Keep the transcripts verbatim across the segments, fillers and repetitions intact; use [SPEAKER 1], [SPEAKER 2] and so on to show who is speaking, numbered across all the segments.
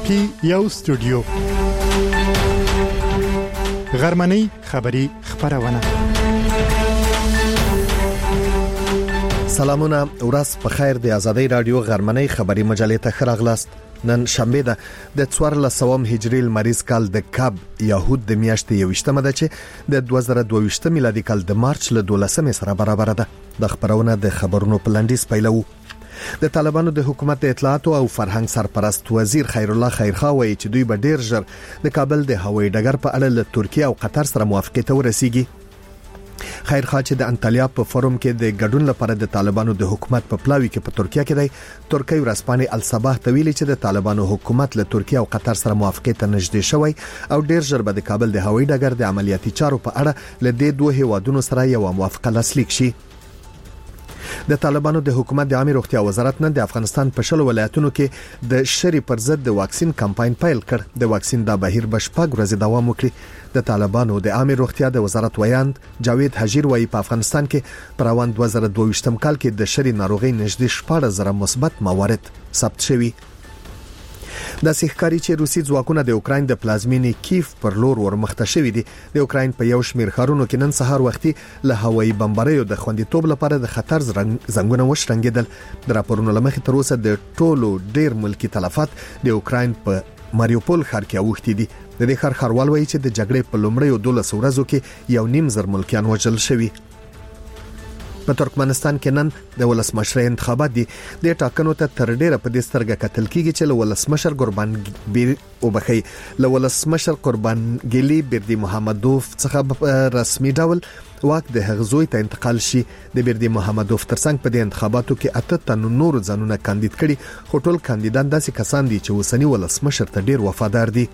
[SPEAKER 1] پی یو سټوډیو غرمنۍ خبری خبرونه.
[SPEAKER 2] سلامونه، ورځ په خیر. د آزادۍ رادیو غرمنۍ خبری مجلې ته خراغلاست. نن شنبه ده د څوارلس سوم هجری لمریز کال د کاب یهود د میاشتې یوشتمه ده چې د دوه زره دوه ویشت میلادي کال د مارچ له دولسمې سره برابر ده. د خبرونه د خبرونو په لنډیز پیلو. د طالبانو د حکومت د اطلاعات او فرهنګ سرپرست وزیر خیر الله خیرخوا وایي چې دوی به ډیر ژر د کابل د هوایي ډګر په اړه له ترکیه او قطر سره موافقه ته ورسیږي. خیرخوا چې د انټالیا په فورم کې د ګډون لپاره د طالبانو د حکومت په پلاوي کې په ترکیه کې دی، ترکیه ورځپاڼې الصباح ته ویلي چې د طالبانو حکومت له ترکیه او قطر سره موافقه ته نږدې شوی او ډیر ژر به د کابل د هوایي ډګر د عملیاتي چارو په اړه له دې دوه هیوادونو سره یو موافقه لاسلیک شي. د طالبانو د حکومت د عامه روغتیا وزارت نن د افغانستان په شلو ولایتونو کې د شری پر ضد د واکسین کمپاین پیل کړ. د واکسین د بهیر بشپږ ورځې دوام وکړي. د طالبانو د عامه روغتیا د وزارت ویاند جاوید حجیر وایي په افغانستان کې پر روان دوه زره دوه ویشت کال کې د شری ناروغي نږدې شپږ زره مثبت موارد ثبت شوي. د سیخکاری چې روسي ځواکونه د اوکرين د پلازمینې کیف پر لور ورمخته شوي دي. د اوکرين په یو شمیر ښارونو کې نن سهار وختي له هوایي بمباریو د خوندیتوب لپاره د خطر زنګونه وشرنګیدل. د راپورونو لمخې تر اوسه د ټولو ډیر ملکی تلفات د اوکرين په ماریوپول ښار کې اوښتي دي. د دې ښار ښاروال وایي چې د جګړې په لومړیو دولس ورځو کې یو نیم زر ملکیان وژل شوي. په ترکمنستان کې نن د ولسمشر انتخابات دي. د ټاکنو ته تر ډیره په دې سترګه کتل کیږي چې له ولسمشر قربان بیر او بخي له ولسمشر قربان ګلی بردی محمدوف څخه رسمي ډول واک د هغزوی ته انتقال شي. د بردی محمدوف ترڅنګ په دې انتخاباتو کې اته تن نور ځانونه کاندید کړي، خو ټول کاندیدان داسې کسان دي چې وسنی ولسمشر ته ډیر وفادار دي.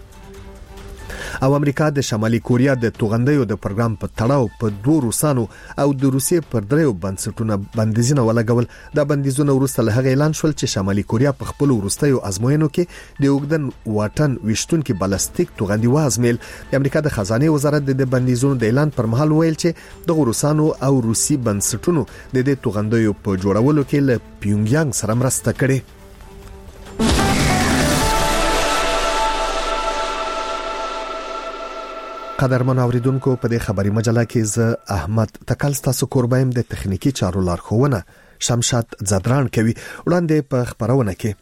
[SPEAKER 2] او امریکا د شمالي کوریا د توغندیو د پروګرام په تړاو په دوه روسانو او د روسیې پر دریو بنسټونو بندیزونه ولګول. دا بندیزونه وروسته له هغه اعلان شول چې شمالي کوریا په خپل وروستیو ازموینو کې د اوګدن واټن وشتونکو بالستیک توغندي وازمیل. د امریکا د خزانه وزارت د بندیزونو د اعلان پر مهال ویل چې د روسانو او روسي بنسټونو د دې توغندیو په جوړولو کې له پیونګیانګ سره مرسته کړې. قدرمن اوریدونکو، په دې خبري مجله کې ز احمد تکل تاسو قربایم د تخنیکی چارو لارښوونه شمشاد زدران کوي. وړاندې په خبرونه کې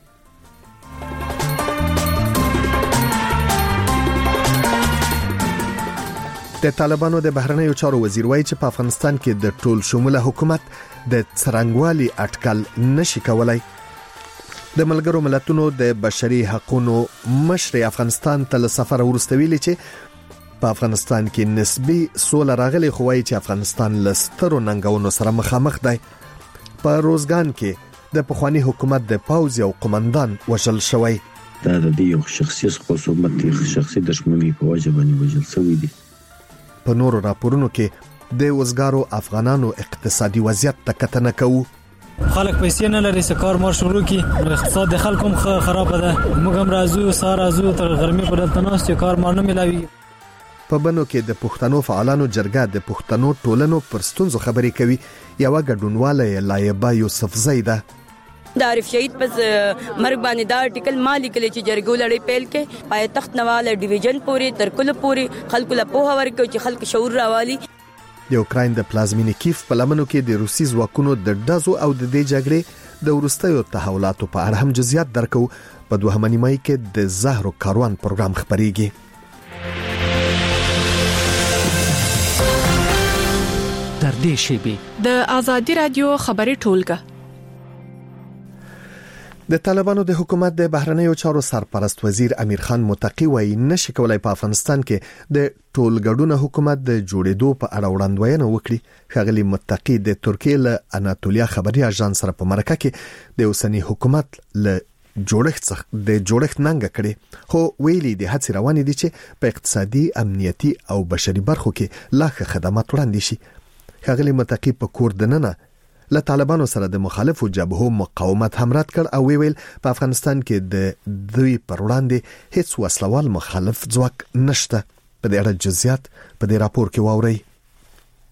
[SPEAKER 2] د طالبانو د بهرنیو چارو وزیر وایي چې په افغانستان کې د ټول شموله حکومت د څرنګوالي اټکل نشي کولای. د ملګرو ملتونو د بشري حقوقو مشر افغانستان ته سفر ورستویلی چې په افغانستان کې نسبی سوله راغلي، خو وايي چې افغانستان لسترو ننګونو سره مخامخ دی. په روزګان کې د پخوانی حکومت د پاوځ او قومندان وژل شوی.
[SPEAKER 3] دا د یو شخصي خصومت شخصي دښمنۍ په وجه باندې وژل شوی دی.
[SPEAKER 2] په نورو راپورونو کې د وزګارو افغانانو اقتصادي وضعیت ته کتنه کوو.
[SPEAKER 4] خلک پیسې نه لري، سکار مار شروع کی، اقتصاد د خلکو هم خراب ده. موږ هم راځو سار راځو تر غرمې په دلته ناست کار مار نه ملاوي.
[SPEAKER 2] په بنو کې د پښتنو فعالانو جرګه د پښتنو ټولنو پر ستونزو خبرې کوي. یو ګډونواله لایبه یوسف زیده
[SPEAKER 5] د عارف شهید پس مرګ باندې دا ارټیکل مالی کلی چې جرګو لړۍ پیل کې پای تخت نواله ډیویژن پورې تر کله پورې خلکو له پوها ورکو چې خلک شعور راوالي.
[SPEAKER 2] د اوکرين د پلازمینې کیف په لمنو کې د روسي ځواکونو د دزو او د دې جګړې د ورستیو تحولاتو په اړه هم جزئیات درکو. په دوهمه نیمه کې د زهرو کاروان پروګرام خبريږي.
[SPEAKER 6] تر دې شیبې
[SPEAKER 7] د آزادۍ رادیو خبري ټولګه.
[SPEAKER 2] د طالبانو د حکومت د بهرنیو چارو سرپرست وزیر امیر خان متقی وایي نشي کولای په افغانستان کې د ټولګډونه حکومت د جوړېدو په اړه وړاندوینه وکړي. ښاغلي متقی د ترکیه له اناتولیا خبري اژانس سره په مرکه کې د اوسنی حکومت له جوړښت څخه د جوړښت ننګ کړي، خو ویلي د هڅې روانې دي چې په اقتصادي، امنیتي او بشري برخو کې لا ښه خدمات وړاندې شي. ښاغلي متقی په کور دننه له طالبانو سره د مخالفو جبهو مقاومت هم رد کړ او ویل په افغانستان کې د دوی پر وړاندې هیڅ وسلوال مخالف ځواک نشته. په دې اړه جزئیات په دې راپور کې واورئ.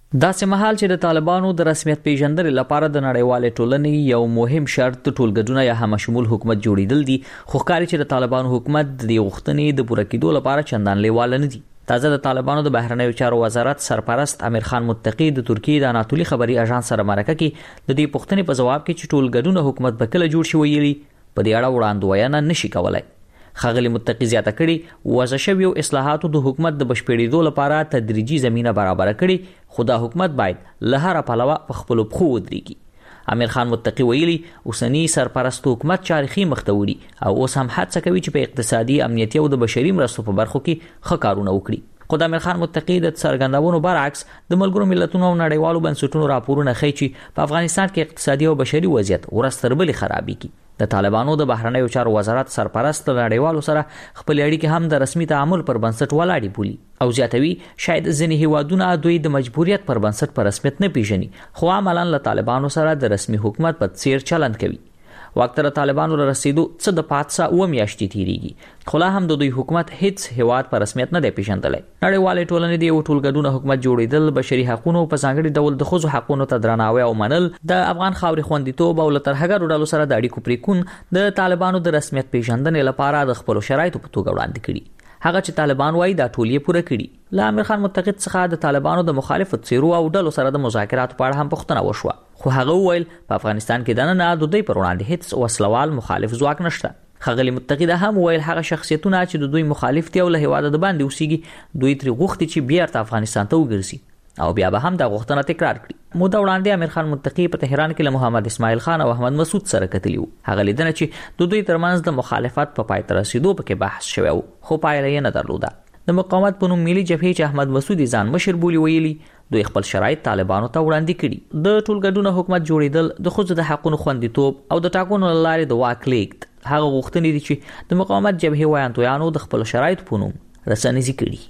[SPEAKER 8] دا سمحال چې د طالبانو د رسمیت پیژندل لپاره د نړیوال ټولنې یو مهم شرط ټولګډونه یا هم شمول حکومت جوړیدل دي، خو ښکاري چې د طالبانو حکومت د غوښتنې د پوره کېدو لپاره چندان لیواله نه دي. تازه د طالبانو د بهرنیو چارو وزارت سرپرست امیر خان متقی د ترکیې د اناتولي خبري اژانس سره مرکه کې د دې پوښتنې په جواب کې چې ټولګډونه حکومت به کله جوړ شي ویلي په دې اړه وړاندوینه نشي کولای. ښاغلي متقی زیاته کړي وضع شویو اصلاحاتو د حکومت د بشپړېدو لپاره تدریجي زمینه برابر کړي، خو دا حکومت باید له هر پلوه په خپل پخو ودرېږي. امیر خان متقی ویلي اوسنی سرپرست حکومت چارخي مخته وړي او اوس هم هڅه کوي چې په اقتصادي، امنیتي او د بشري مرستو په برخو کې ښه کارونه وکړي. خو د امیر خان متقی د څرګندونو برعکس د ملګرو ملتونو او نړیوالو بنسټونو راپورونه ښیي چې په افغانستان کې اقتصادي او بشري وضعیت ورځ تر بلې خرابېږي. د طالبانو د بهرنیو چارو وزارت سرپرست نړیوالو سره خپل اړیکې هم د رسمي تعامل پر بنسټ ولاړې بولي او زیاتوي شاید ځینې هیوادونه دوی د مجبوریت پر بنسټ په رسمیت نه پیژني، خو عملاً له طالبانو سره د رسمي حکومت په څیر چلند کوي. وخت تر طالبانو له رسیدو څه د پاتسا و میاشتې تیریږي، خو لا هم د دوی حکومت هیڅ هیواد په رسمیت نه دی پیژندلی. نړیوالې ټولنې د یو ټولګډونه حکومت جوړېدل، بشري حقوقو په ځانګړي ډول د ښځو حقوقو ته درناوی او منل، د افغان خاورې خوندیتوب او له ترهګرو ډلو سره د اړیکو پرېکون د طالبانو د رسمیت پیژندنې لپاره د خپلو شرایطو په توګه وړاندې کړي. هغه چې طالبان وایي دا ټول یې پوره کړي. له امیر خان متقی څخه د طالبانو د مخالفو څیرو او ډلو سره د مذاکراتو په اړه هم پوښتنه وشوه، خو هغه وویل په افغانستان کې دننه د دوی پر وړاندې هیڅ وسلوال مخالف ځواک نشته. ښاغلي متقی دا هم وویل هغه شخصیتونه چې د دوی مخالف دي او له هېواده د باندې اوسېږي دوی ترې غوښتي چې بیرته افغانستان ته وګرځي او بیا به هم دا غوښتنه تکرار کړي. موده وړاندې امیر خان متقی په تهران کې له محمد اسماعیل خان او احمد مسعود سره کتلی وو. هغه لیدنه چې د دوی ترمنځ د مخالفت په پای ته رسیدو پکې بحث شوی و، خو پایله یې نه درلوده. د مقاومت په نوم ملي جبهې چې احمد مسعود ځان مشر بولي ویلي دوی خپل شرایط طالبانو ته وړاندې کړي. د ټولګډونه حکومت جوړېدل، د ښځو د حقوقو خوندیتوب او د ټاکنو له لارې د واک لیږد هغه غوښتنې دي چې د مقاومت جبهې ویاندویانو د خپل شرایطو په نوم رسنیزي کړي.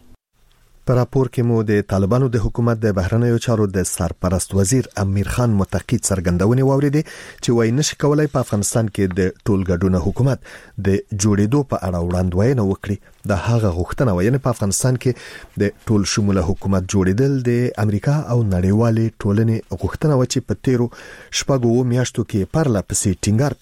[SPEAKER 2] په راپور کې مو د طالبانو د حکومت د بهرنیو چارو د سرپرست وزیر امیر خان متقی څرګندونې واوریدې چې وایي نشي کولای په افغانستان کې د ټولګډونه حکومت د جوړېدو په اړه وړاندوینه وکړي. د هغه غوښتنه وایي په افغانستان کې د ټول شموله حکومت جوړېدل د امریکا او نړیوالې ټولنې غوښتنه و چې په تیرو شپږو میاشتو کې پرله پسې ټینګار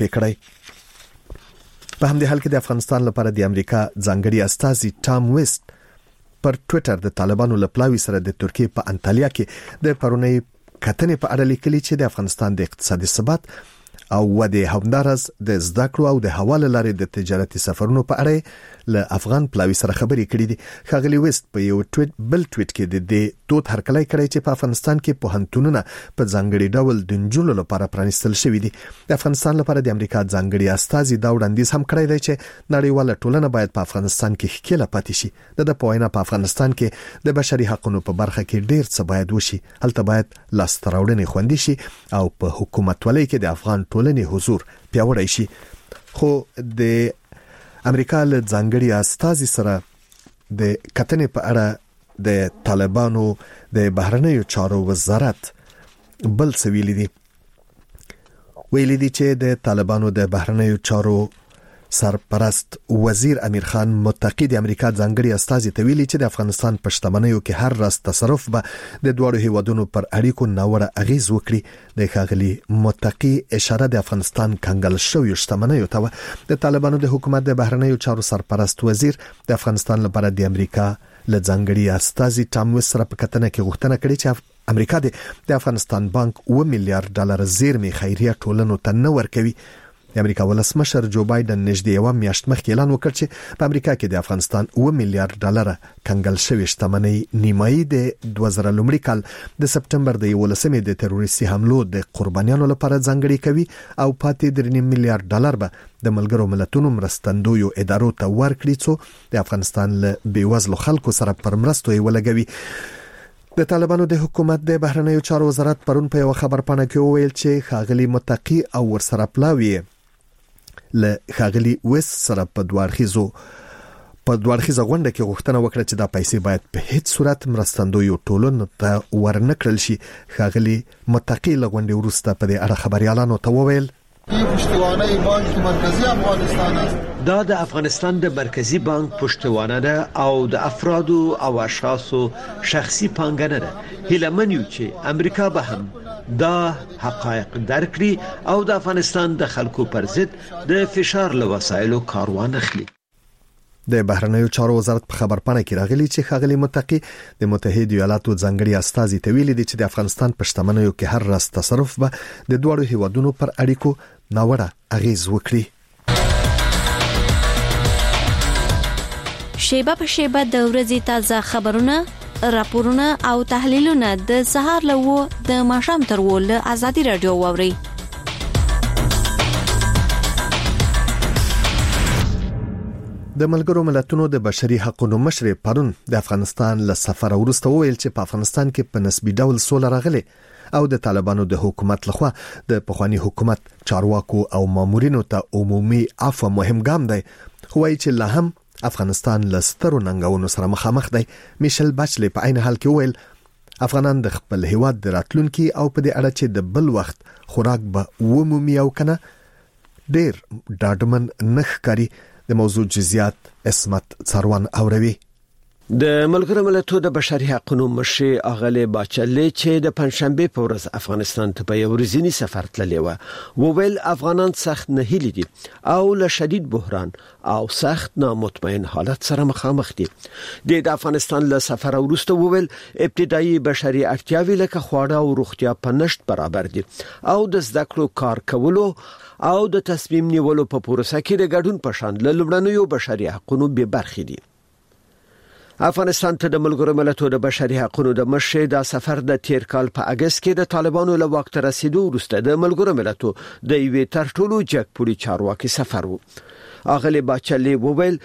[SPEAKER 2] پکړی. په همدې حال کې د افغانستان لپاره د امریکا ځانګړي استازي ټام ویست پر ټوئیټر د طالبانو لپلاوي سره د ترکیې په انټالیا کې د پرونی کتنې په اړه لیکلي چې د افغانستان د اقتصادي ثبات او ودې همدارس د زده کړو او د حواله لارې د تجارتي سفرونو په اړه له افغان پلاوي سره خبرې کړې دي. ښاغلي ویست په یو ټویټ بل ټویټ کې د دې دود هرکلی کړی چې په افغانستان کې پوهنتونونه په ځانګړي ډول د نجونو لپاره پرانیستل شوي دي. د افغانستان لپاره د امریکا ځانګړي استازي دا وړاندیز هم کړی دی چې نړیواله ټولنه باید په افغانستان کې ښکېله پاتې شي. د د پوهنه په افغانستان کې د بشري حقوقو په برخه کې ډیر څه باید وشي. هلته باید لاسته راوړنې خوندي شي او په حکومتولۍ کې د افغان ټولنې حضور پیاوړی شي. خو د امریکا له ځانګړي استازي سره د کتنې په اړه د طالبانو د بهرنیو چارو وزارت بل څه ویلي دي. ویلي دي چې د طالبانو د بهرنیو چارو سرپرست وزیر امیر خان متقی د امریکا ځانګړي استازي ته ویلي چې د افغانستان په شتمنیو کې هر راز تصرف به د دوړو هیوادونو پر اړیکو ناوړه اغیز وکړي. د ښاغلي متقی اشاره د افغانستان کنګل شوی شتمنیو ته. د طالبانو د حکومت د بهرنیو چارو سرپرست وزیر د افغانستان لپاره د امریکا له ځانګړي استازي ټام ویست سره په کتنه کې غوښتنه کړې چې امریکا د افغانستان بانک اوه میلیارډ ډالر زیرمې خیریه ټولنو ته نه ورکوي. د امریکا ولسمشر جو بایدن نږدې یو میاشت مخکې اعلان وکړ چې په امریکا کې د افغانستان اوه میلیارډ ډالر کنګل شوی شتمنۍ نیمایي د دوه زره لومړي کال د سپټمبر د یولسمې د تروریستي حملو د قربانیانو لپاره ځانګړي کوي او پاتې درې نیم میلیارډ ډالر به د ملګرو ملتونو مرستندویو ادارو ته ورکړي څو د افغانستان له بیوزلو خلکو سره پر مرستو یې ولګوي. د طالبانو د حکومت د بهرنیو چارو وزارت پرون په یو خبرپاڼه کې وویل چې ښاغلي متقی او ورسره پلاوي له ښاغلي ویست سره په دوارخیزو په دوارخیزه غونډه کې غوښتنه وکړه چې دا پیسې باید په هیڅ صورت مرستندویو ټولنو ته ورنکړل شي. ښاغلي متقی له غونډې وروسته په دې اړه خبريالانو ته وویل
[SPEAKER 9] پشتوانه بانک مرکزی افغانستان است.
[SPEAKER 10] دا د افغانستان د مرکزی بانک پشتوانه ده او د افراد او اشخاصو شخصي پانګه ده. هیله منو چې امریکا به هم دا حقایق درکړي او د افغانستان د خلکو پر ضد د فشار له وسایلو کار وانخلي.
[SPEAKER 2] د بهرنیو چارو وزارت په خبرپاڼه کې راغلي چې ښاغلي متقی د متحده ایالاتو ځانګړي استازي ته ویلي دي چې د افغانستان په شتمنیو کې هر راز تصرف به د دوړو هیوادونو پر اړیکو ناوړه اغیز وکړي.
[SPEAKER 11] شیبه په شیبه د ورځې تازه خبرونه، راپورونه او تحلیلونه د سهار له د ماښام تر ول ازادي رادیو واوري.
[SPEAKER 2] د ملګرو ملتونو د بشري حقوقو مشر پرون د افغانستان له سفر وروسته ویل چې په افغانستان کې په نسبی ډول سوله راغلي او د طالبانو د حکومت لخوا د پخوانی حکومت چارواکو او مامورینو ته عمومي عفو مهم ګام دی، خو وايي چې لا هم افغانستان له سترو ننګونو سره مخامخ دی. میشل باچلی په عین حال کې ویل افغانان د خپل هیواد د راتلونکي او په دې اړه چې د بل وخت خوراک به ومومي او کنه ډیر ډاډمن نخ کاری. د موضوع جزئیات اسمت څاروان اوروي.
[SPEAKER 10] د ملګرو ملتونو د بشري حقوقو مشر اغلی باچلی چې د پنځشنبه په ورځ افغانستان ته په یو ورځنی سفر تللی و، وویل افغانان سخت نه هیلي دي او له شدید بحران او سخت نامطمئن حالت سره مخامخ دي. د افغانستان له سفر وروسته وویل ابتدایي بشري اړتیاوې لکه خواړه او روغتیا په نشټ برابر دي او د زده کړو کار کولو او د تصمیم نیولو په پروسه کې د ګډون په شان له لومړنیو بشري حقوقو به برخې دي. افغانستان ته د ملګرو ملتونو د بشري حقوقو د مشر د سفر د تیر کال په اگست کې د طالبانو له واک ته رسیدو وروسته د ملګرو ملتونو د یوې تر ټولو جګپوړي چارواکي سفر و. اغلی باچلی وویل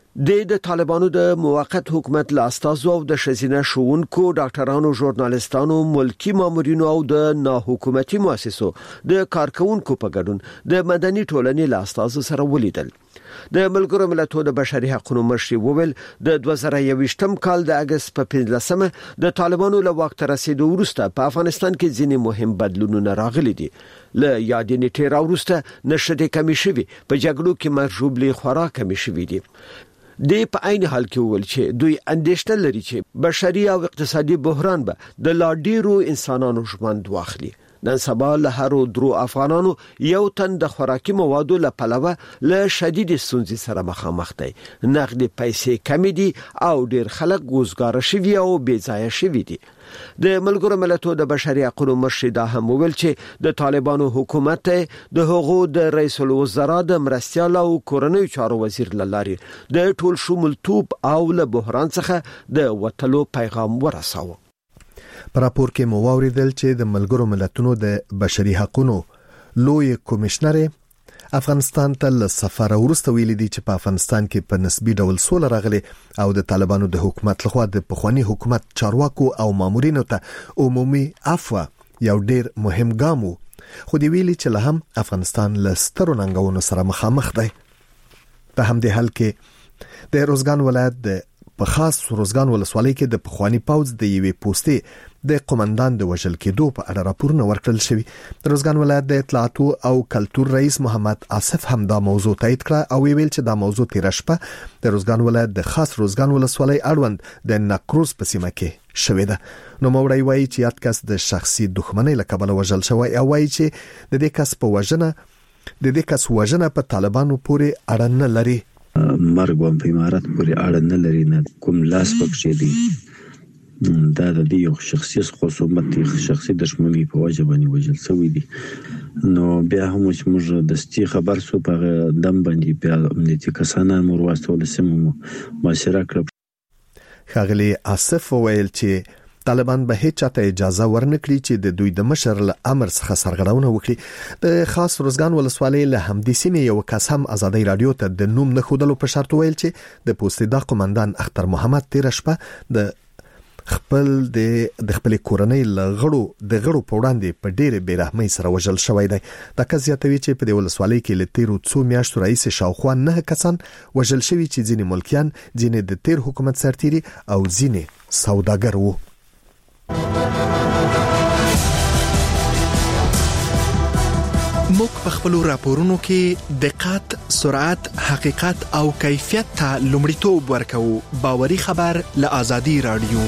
[SPEAKER 10] د د طالبانو د موقت حکومت له استازو او د شزینه شوونکو ډاکټرانو، ژورنالیستانو، ملکی مامورینو او د ناحکومتي مؤسسو د کارکونکو په ګډون د مدني ټولنې له استازو سره ولیدل. د ملګرو ملتونو د بشري حقوقو مشر وویل د دوه زره یوویشتم کال د اگست په پنځلسمه د طالبانو له واک ته رسیدو وروسته په افغانستان کې ځینې مهم بدلونونه راغلي دي. له یادې نیټې راوروسته نشټې کمی شوي، په جګړو کې مرجوبلي خوراک کمی شوي دي. د په عین حال کې ویل چې دوی اندېښنه لري چې بشري او اقتصادي بحران به د لا ډیرو انسانانو ژوند واخلي. نن سبا له هرو درو افغانانو یو تن د خوراکي موادو له پلوه له شدید ستونزې سره مخامخ دی. نقد پیسې کمی دي او ډیر خلک وزګار شوي او بې ځایه شوي دي. د ملګرو ملتونو د بشري حقوقو مشر دا هم ویل چې د طالبانو حکومت د هغو د رئیس الوزرا د مرستیال او کورنیو چارو وزیر لاري د ټول شمولتوب او له بحران څخه د وټلو پیغام ورساوه.
[SPEAKER 2] په راپور کې مو واوریدل چې د ملګرو ملتونو د بشري حقوقو لوی کمشنر افغانستان ته له سفر وروسته ویلي دي چې په افغانستان کې په نسبی ډول سوله راغلي او د طالبانو د حکومت لخوا د پخوانی حکومت چارواکو او مامورینو ته عمومي عفو یو ډیر مهم ګام و، خو دی ویلي چې له هم افغانستان له سترو ننګونو سره مخامخ دی. په همدې حال کې د روزګان ولایت د په خاص روزګان ولسوالۍ کې د پخوانی پوځ د یوې پوستې د قومندان د وژل کېدو په اړه راپورونه ورکړل شوی. د روزګان ولایت د اطلاعاتو او کلتور رئیس محمد آصف هم دا موضوع تایید کړه او ویل چې دا موضوع تیر شپه د روزګان ولایت د خاص روزګان ولسوالۍ اړوند د نکروز په سیمه کې شوې ده. نو موړی وایي چې یاد کس د شخصي دښمنۍ له کبله وژل شوی او وایي چې د دې کس په وژنه د دې کس وژنه په طالبانو پورې اړه نه لري.
[SPEAKER 3] مرګ هم په امارات پورې اړه نه لري، نه کوم لاس پکې دی. دا د یو شخصي خصومت شخصي دښمنۍ په وجه باندې وژل شوی دی. نو بیا هم چې موږ د ستي خبر سو په دم باندې بیا امنیتي کسانان مور واستول سیمو مشره کړ.
[SPEAKER 2] ښاغلي آصف ویل چې طالبان به هیڅ چاته اجازه ورنکړي چې د دوی د مشر له امر څخه سرغړونه وکړي. د خاص روزګان ولسوالۍ له همدې سیمې یو کس هم ازادي رادیو ته د نوم نه خودلو په شرط ویل چې د پوستې د قومندان اختر محمد تیر شپه د خپل د د خپل کورنۍ لغړو د غړو په وړاندې په ډېر بیرحمۍ سره وژل شوی دی. د کزیاتوي چې په د ولسوالۍ کې له تیرو څو میاشتو رئیس شاوخوا نه کسان وژل شوی چې ځینې ملکیان، ځینې د تیر حکومت سرتیري او ځینې سوداګر وو. موږ په خپل راپورونو کې دقت، سرعت، حقیقت او کیفیت ته لومړیتوب ورکوو. باوري خبر له آزادي رادیو.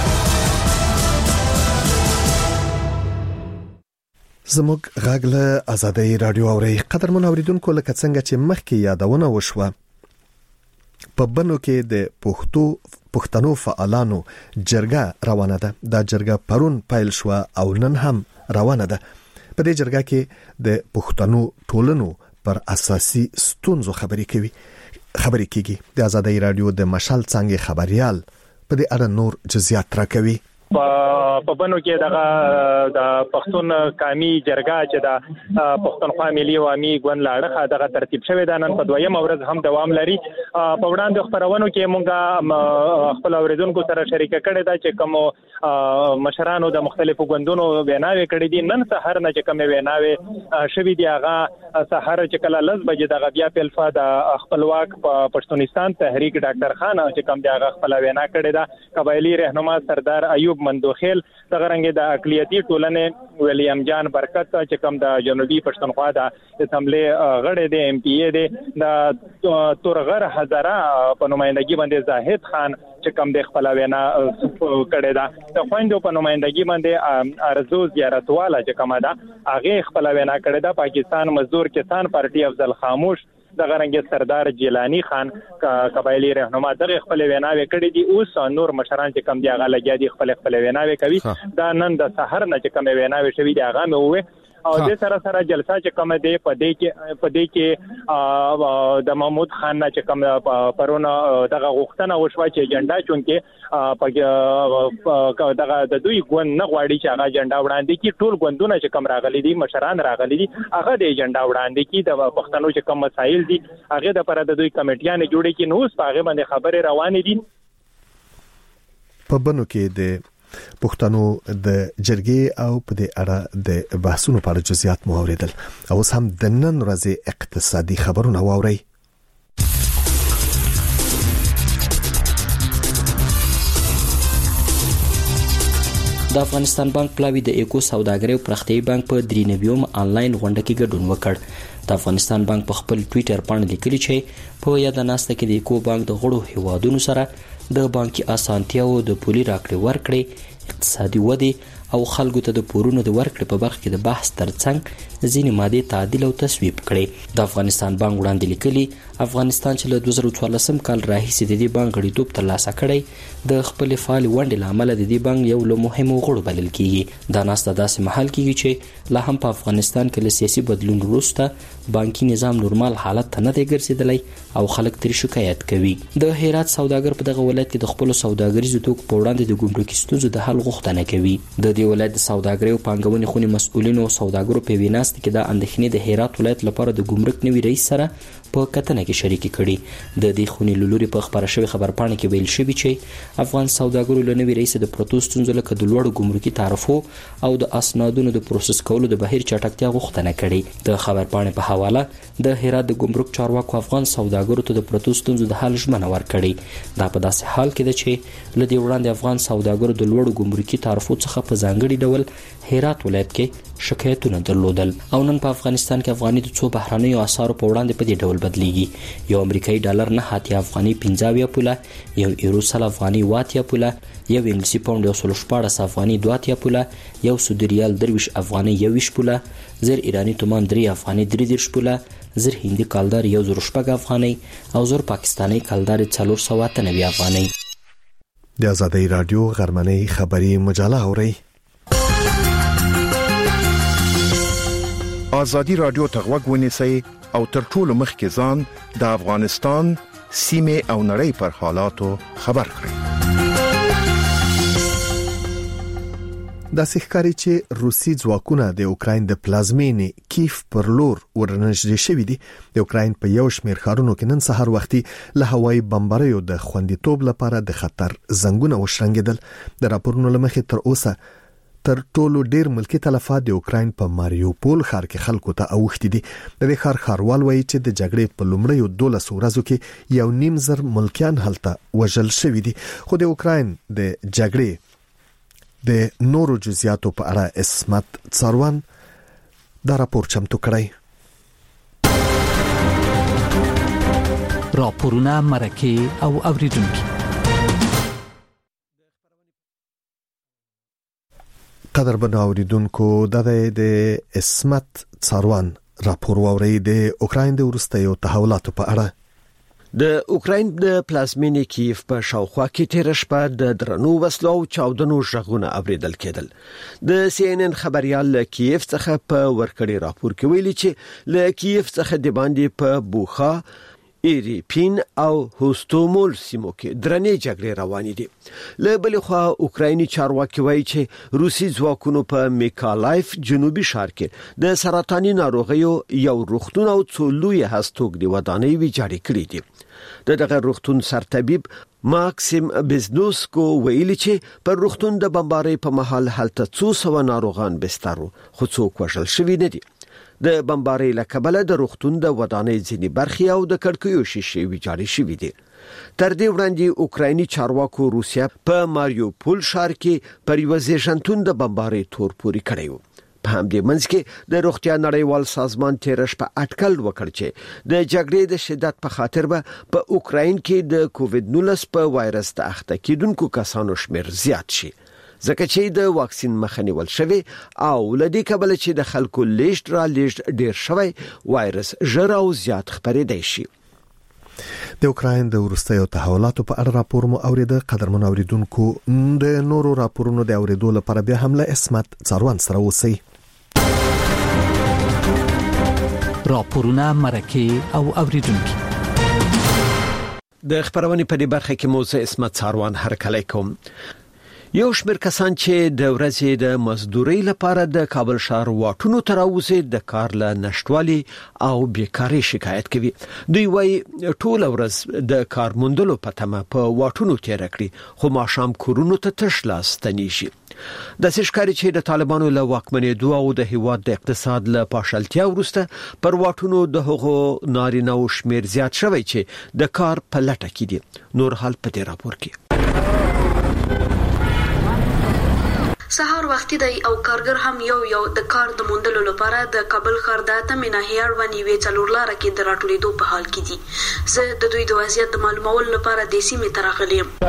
[SPEAKER 2] زموږ غږ له آزادي رادیو اوري. قدرمن اوریدونکو، لکه څنګه چې مخکې یادونه وشوه، په بنو کې د پښتو پښتنو فعالانو جرګه روانه ده. دا جرګه پرون پیل شو او نن هم روانه ده. په دې جرګه کې د پښتنو ټولنو پر اساسي ستونزو خبرې کوي خبرې کیږي. د آزادي رادیو د مشال څنګه خبريال په دې اړه نور جزئیات راکوي.
[SPEAKER 12] په بنو کې دغه د پښتون قومي جرګه چې د پښتونخوا ملي او عامي ګوند لاړه دغه ترتیب شوی دا نن په دویم ورځ هم دوام لري. په وړاندې خبرونو کې مونږه خپل اوریدونکو سره شریک کړی دا چې کوم مشرانو د مختلفو ګوندونو ویناوي کړې دي. نن سحر نه چې کوم ویناوي شوی دی هغه سحر چې کله لږ بجې دغه بیا په الفا د خپلواک پښتونستان تحریک ډاکټر خان چې کوم دی هغه خپل وینا کړی دا. قبایلی رهنما سردار ایوب مندوخیل دغه رنګ د اقلیتي ټولنې ویلیام جان برکت چې کوم د جنوبي پښتونخوا د اسمبلی غړی دی، ایم پی ای دی، د تورغر هزاره په نمائندګي باندې زاهد خان چې کوم د خپل وینا کړی دا. د خويندو په نمائندګي باندې ارزو زیارتواله چې کومه ده هغه خپل وینا کړی دا. پاکستان مزدور کسان پارټي افضل خاموش دغه رنګ سردار جیلانی خان قبایلی رهنما دغه خپل ویناوي کړی دي. اوس نور مشران چې کم دی هغه لګیا دي خپل خپل ویناوي کوي. دا نن د سحر نه چې کوم ویناوي شوی دی هغه مې وې او د سره سره جلسه چې کوم دی په دې کې په دې کې د محمود خان نه چې کوم پرونه دغه غوښتنه وشوه چې ایجنډا چونکې په دغه د دوی ګوند نه غواړي چې هغه ایجنډا وړاندې کی. ټول ګوندونه چې کوم راغلي دي مشران راغلي دي هغه د ایجنډا وړاندې کی. د پښتنو چې کوم مسایل دي هغه د پر د دوی کمیټیانې جوړې کی. نو اوس په هغه باندې خبرې روانې دي.
[SPEAKER 2] په بنو کې د پښتنو د جرګې او په دې اړه د بحثونو په اړه جزئیات مو اوریدل. اوس هم د نن ورځې اقتصادي خبرونه واورئ.
[SPEAKER 13] د افغانستان بانک پلاوی د ایکو سوداګرۍ او پراختیایي بانک په درینویوم آنلاین غونډه کې ګډون وکړ. د افغانستان بانک په خپل ټویټر باندې لیکلي چې په یاد ناسته کې د ایکو بانک د غړو هیوادونو سره د بانکي اسانتیاو د پولي راکړې ورکړې، اقتصادي ودې او خلکو ته د پورونو د ورکړې په برخه کې د بحث ترڅنګ ځینې مادې تعدیل او تصویب کړې. د افغانستان بانک وړاندې لیکلي افغانستان چې له دوه زره څوارلسم کال راهیسې د دې بانک غړیتوب ترلاسه کړی د خپل فعال ونډې له امله د دې بانک یو له مهمو غړو بلل کیږي. دا ناسته داسې مهال کیږي چې لا هم په افغانستان کې له سیاسي بدلون وروسته بانکي نظام نورمال حالت ته نه دی ګرځېدلی او خلک ترې شکایت کوي. د هرات سوداګر په دغه ولایت کې د خپل سوداګریزو توکو په وړاندې د ګمرکي ستونزو د حل غوښتنه کوي. د دې ولایت د سوداګرۍ او پانګونې خونې مسؤلینو او سوداګرو په ویناست کې د اندېښنې د هرات ولایت لپاره د ګمرک نوي رئیس سره په کتنه کې شریک کړي. د دې خونې لوري په خبره شوی خبرپاڼه کې ویل شوی چې افغان سوداګرو له نوي رئیس د پروتو ستونزو لکه د لوړو ګمرکي تعرفو او د اسنادونو د پروسس کولو د بهیر چټکتیا غوښتنه کړې. د خبرپاڼې په حواله د هرات د ګمرک چارواکو افغان سوداګرو ته د پروتو ستونزو د حل ژمنه ورکړې. دا په داسې حال کې ده چې له دې وړاندې افغان سوداګرو د لوړو ګمرکي تعرفو څخه په ځانګړي ډول هرات ولایت کې شکایتونه درلودل او نن په افغانستان کې افغاني د څو بهرنیو اسعارو په وړاندې په دې ډول بدلیږي. یو امریکایي ډالر نه اتیا افغاني پنځه اویا پوله، یو یورو سل افغاني اوه اتیا پوله، یو انګلیسي پاونډ یو سل شپاړس افغاني دوه اتیا پوله، یو سعودي ریال درویشت افغاني یو ویشت پوله، زر ایراني تومان درې افغاني درې دېرش پوله، زر هندي کالدار یو زر شپږ افغاني او زر پاکستاني کالدار څلور سوه اته نوي افغاني.
[SPEAKER 2] د آزادۍ رادیو غرمنۍ خبري مجله اورئ.
[SPEAKER 14] آزادی رادیو ته غوږ ونیسئ او تر ټولو مخکې ځان د افغانستان سیمه او نړۍ پر حالاتو خبر کړئ.
[SPEAKER 2] د سښکاری چې روسي ځواکونه د اوکراین د پلازمینې کیف پر لور ورنږدې شوي دي. د اوکراین په یو شمېر ښارونو کې نن سهار وختي له هوایي بمباریو د خوندیتوب لپاره د خطر زنګونه وشرنګېدل. د راپورونو له مخې تر اوسه تر ټولو ډیر ملکی تلفات د اوکراین په ماریوپول ښار کې خلکو ته اوښتي دي. د دې ښار ښاروال وایي چې د جګړې په لومړیو دولس ورځو کې یو نیم زر ملکیان هلته وژل شوي دي. خو د اوکراین د جګړې د نورو جزئیاتو په اړه اسمت څاروان دا راپور چمتو کړی.
[SPEAKER 6] راپورونه مرکه او اوریدونکو.
[SPEAKER 2] قدر بنا اوریدونکو د اسمت څاروان راپور ووري د اوکراین د ورستیو تحولاتو په اړه.
[SPEAKER 10] د اوکراین د پلازمینې کیف په شاوخوا کې تیر شپه د درنو وسلو او چاودنو ژغونه اوریدل کېدل. د سی ان ان خبريال له کیف څخه په ورکړی راپور کې ویلي چې له کیف څخه د باندې په بوخا ایریپین او هوستومول سیمو کې درنې جګړې روانې دي. له بل خوا اوکرایني چارواکي وایي چې روسي ځواکونو په میکالایف جنوبي ښار کې د سرطاني ناروغیو یو روغتون او څو لوی هستوګ دی ودانۍ ویجاړې کړې دي. د دغه روغتون سرطبيب ماکسیم بزنوسکو ویلي چې پر روغتون د بمبارۍ په محل هلته څو سو ناروغان بسترو خو څوک وژل شوي نه دي. د بمبارۍ له کبله د روغتون د ودانۍ ځینې برخې او د کړکیو شیشې ویجاړې شوې دي. تر دې وړاندې اوکرایني چارواکو روسیا په ماریوپول ښار کې پر یو ځېژنتون د بمبارۍ تور پوري کړی و. په همدې منځ کې د روغتیا نړیوال سازمان تیرش په اټکل وکړ چې د جګړې د شدت په خاطر به په اوکراین کې د کووډ نولس په وایرس ته اخته کېدونکو کسانو شمیر زیات شي، ځکه چې د واکسین مخه نیول شوی او لدی کبل چې د خلکو لیشت را لیشت ډیر شوی وایرس ژر او زیات خپرېدای شي.
[SPEAKER 2] د اوکراین د ورستیو تحولاتو په اړه راپور مو اوریده. قدرمن اوریدونکو د نورو راپورونو د اوریدو لپاره بیا هم له اسمت څاروان سره اوسئ.
[SPEAKER 6] راپورونه مرکه او اوریدونکو.
[SPEAKER 10] د خبرونې په دې برخه کې موضوع اسمت څاروان هرکلی کوم. یو شمېر کسان چې د ورځې د مزدوري لپاره د کابل ښار واټونو ته راوځي د کار له نشټوالي او بیکاري شکایت کوي. دوی وايي ټول ورځ د کار موندلو په تمه په واټونو تیر کړي خو ماښام کورونو ته تش لاس ستنیږي. د سشکاري چې د طالبانو له واکمنېدو او د هیواد د اقتصاد له پاشلتیا وروسته پر واټونو د هغو نارینه او شمیر زیات شوی چې د کار په لټه کې دي. نور حال په دې راپور کې.
[SPEAKER 15] سهار وختي دی او کارګر هم یو یو د کار د موندلو لپاره د کابل ښار د اتمې ناحیې اړوند یوې څلور لاره کې د راټولېدو په حال کې دي. زه د دوی د وضعیت د معلومولو لپاره د سیمې ته راغلی یم.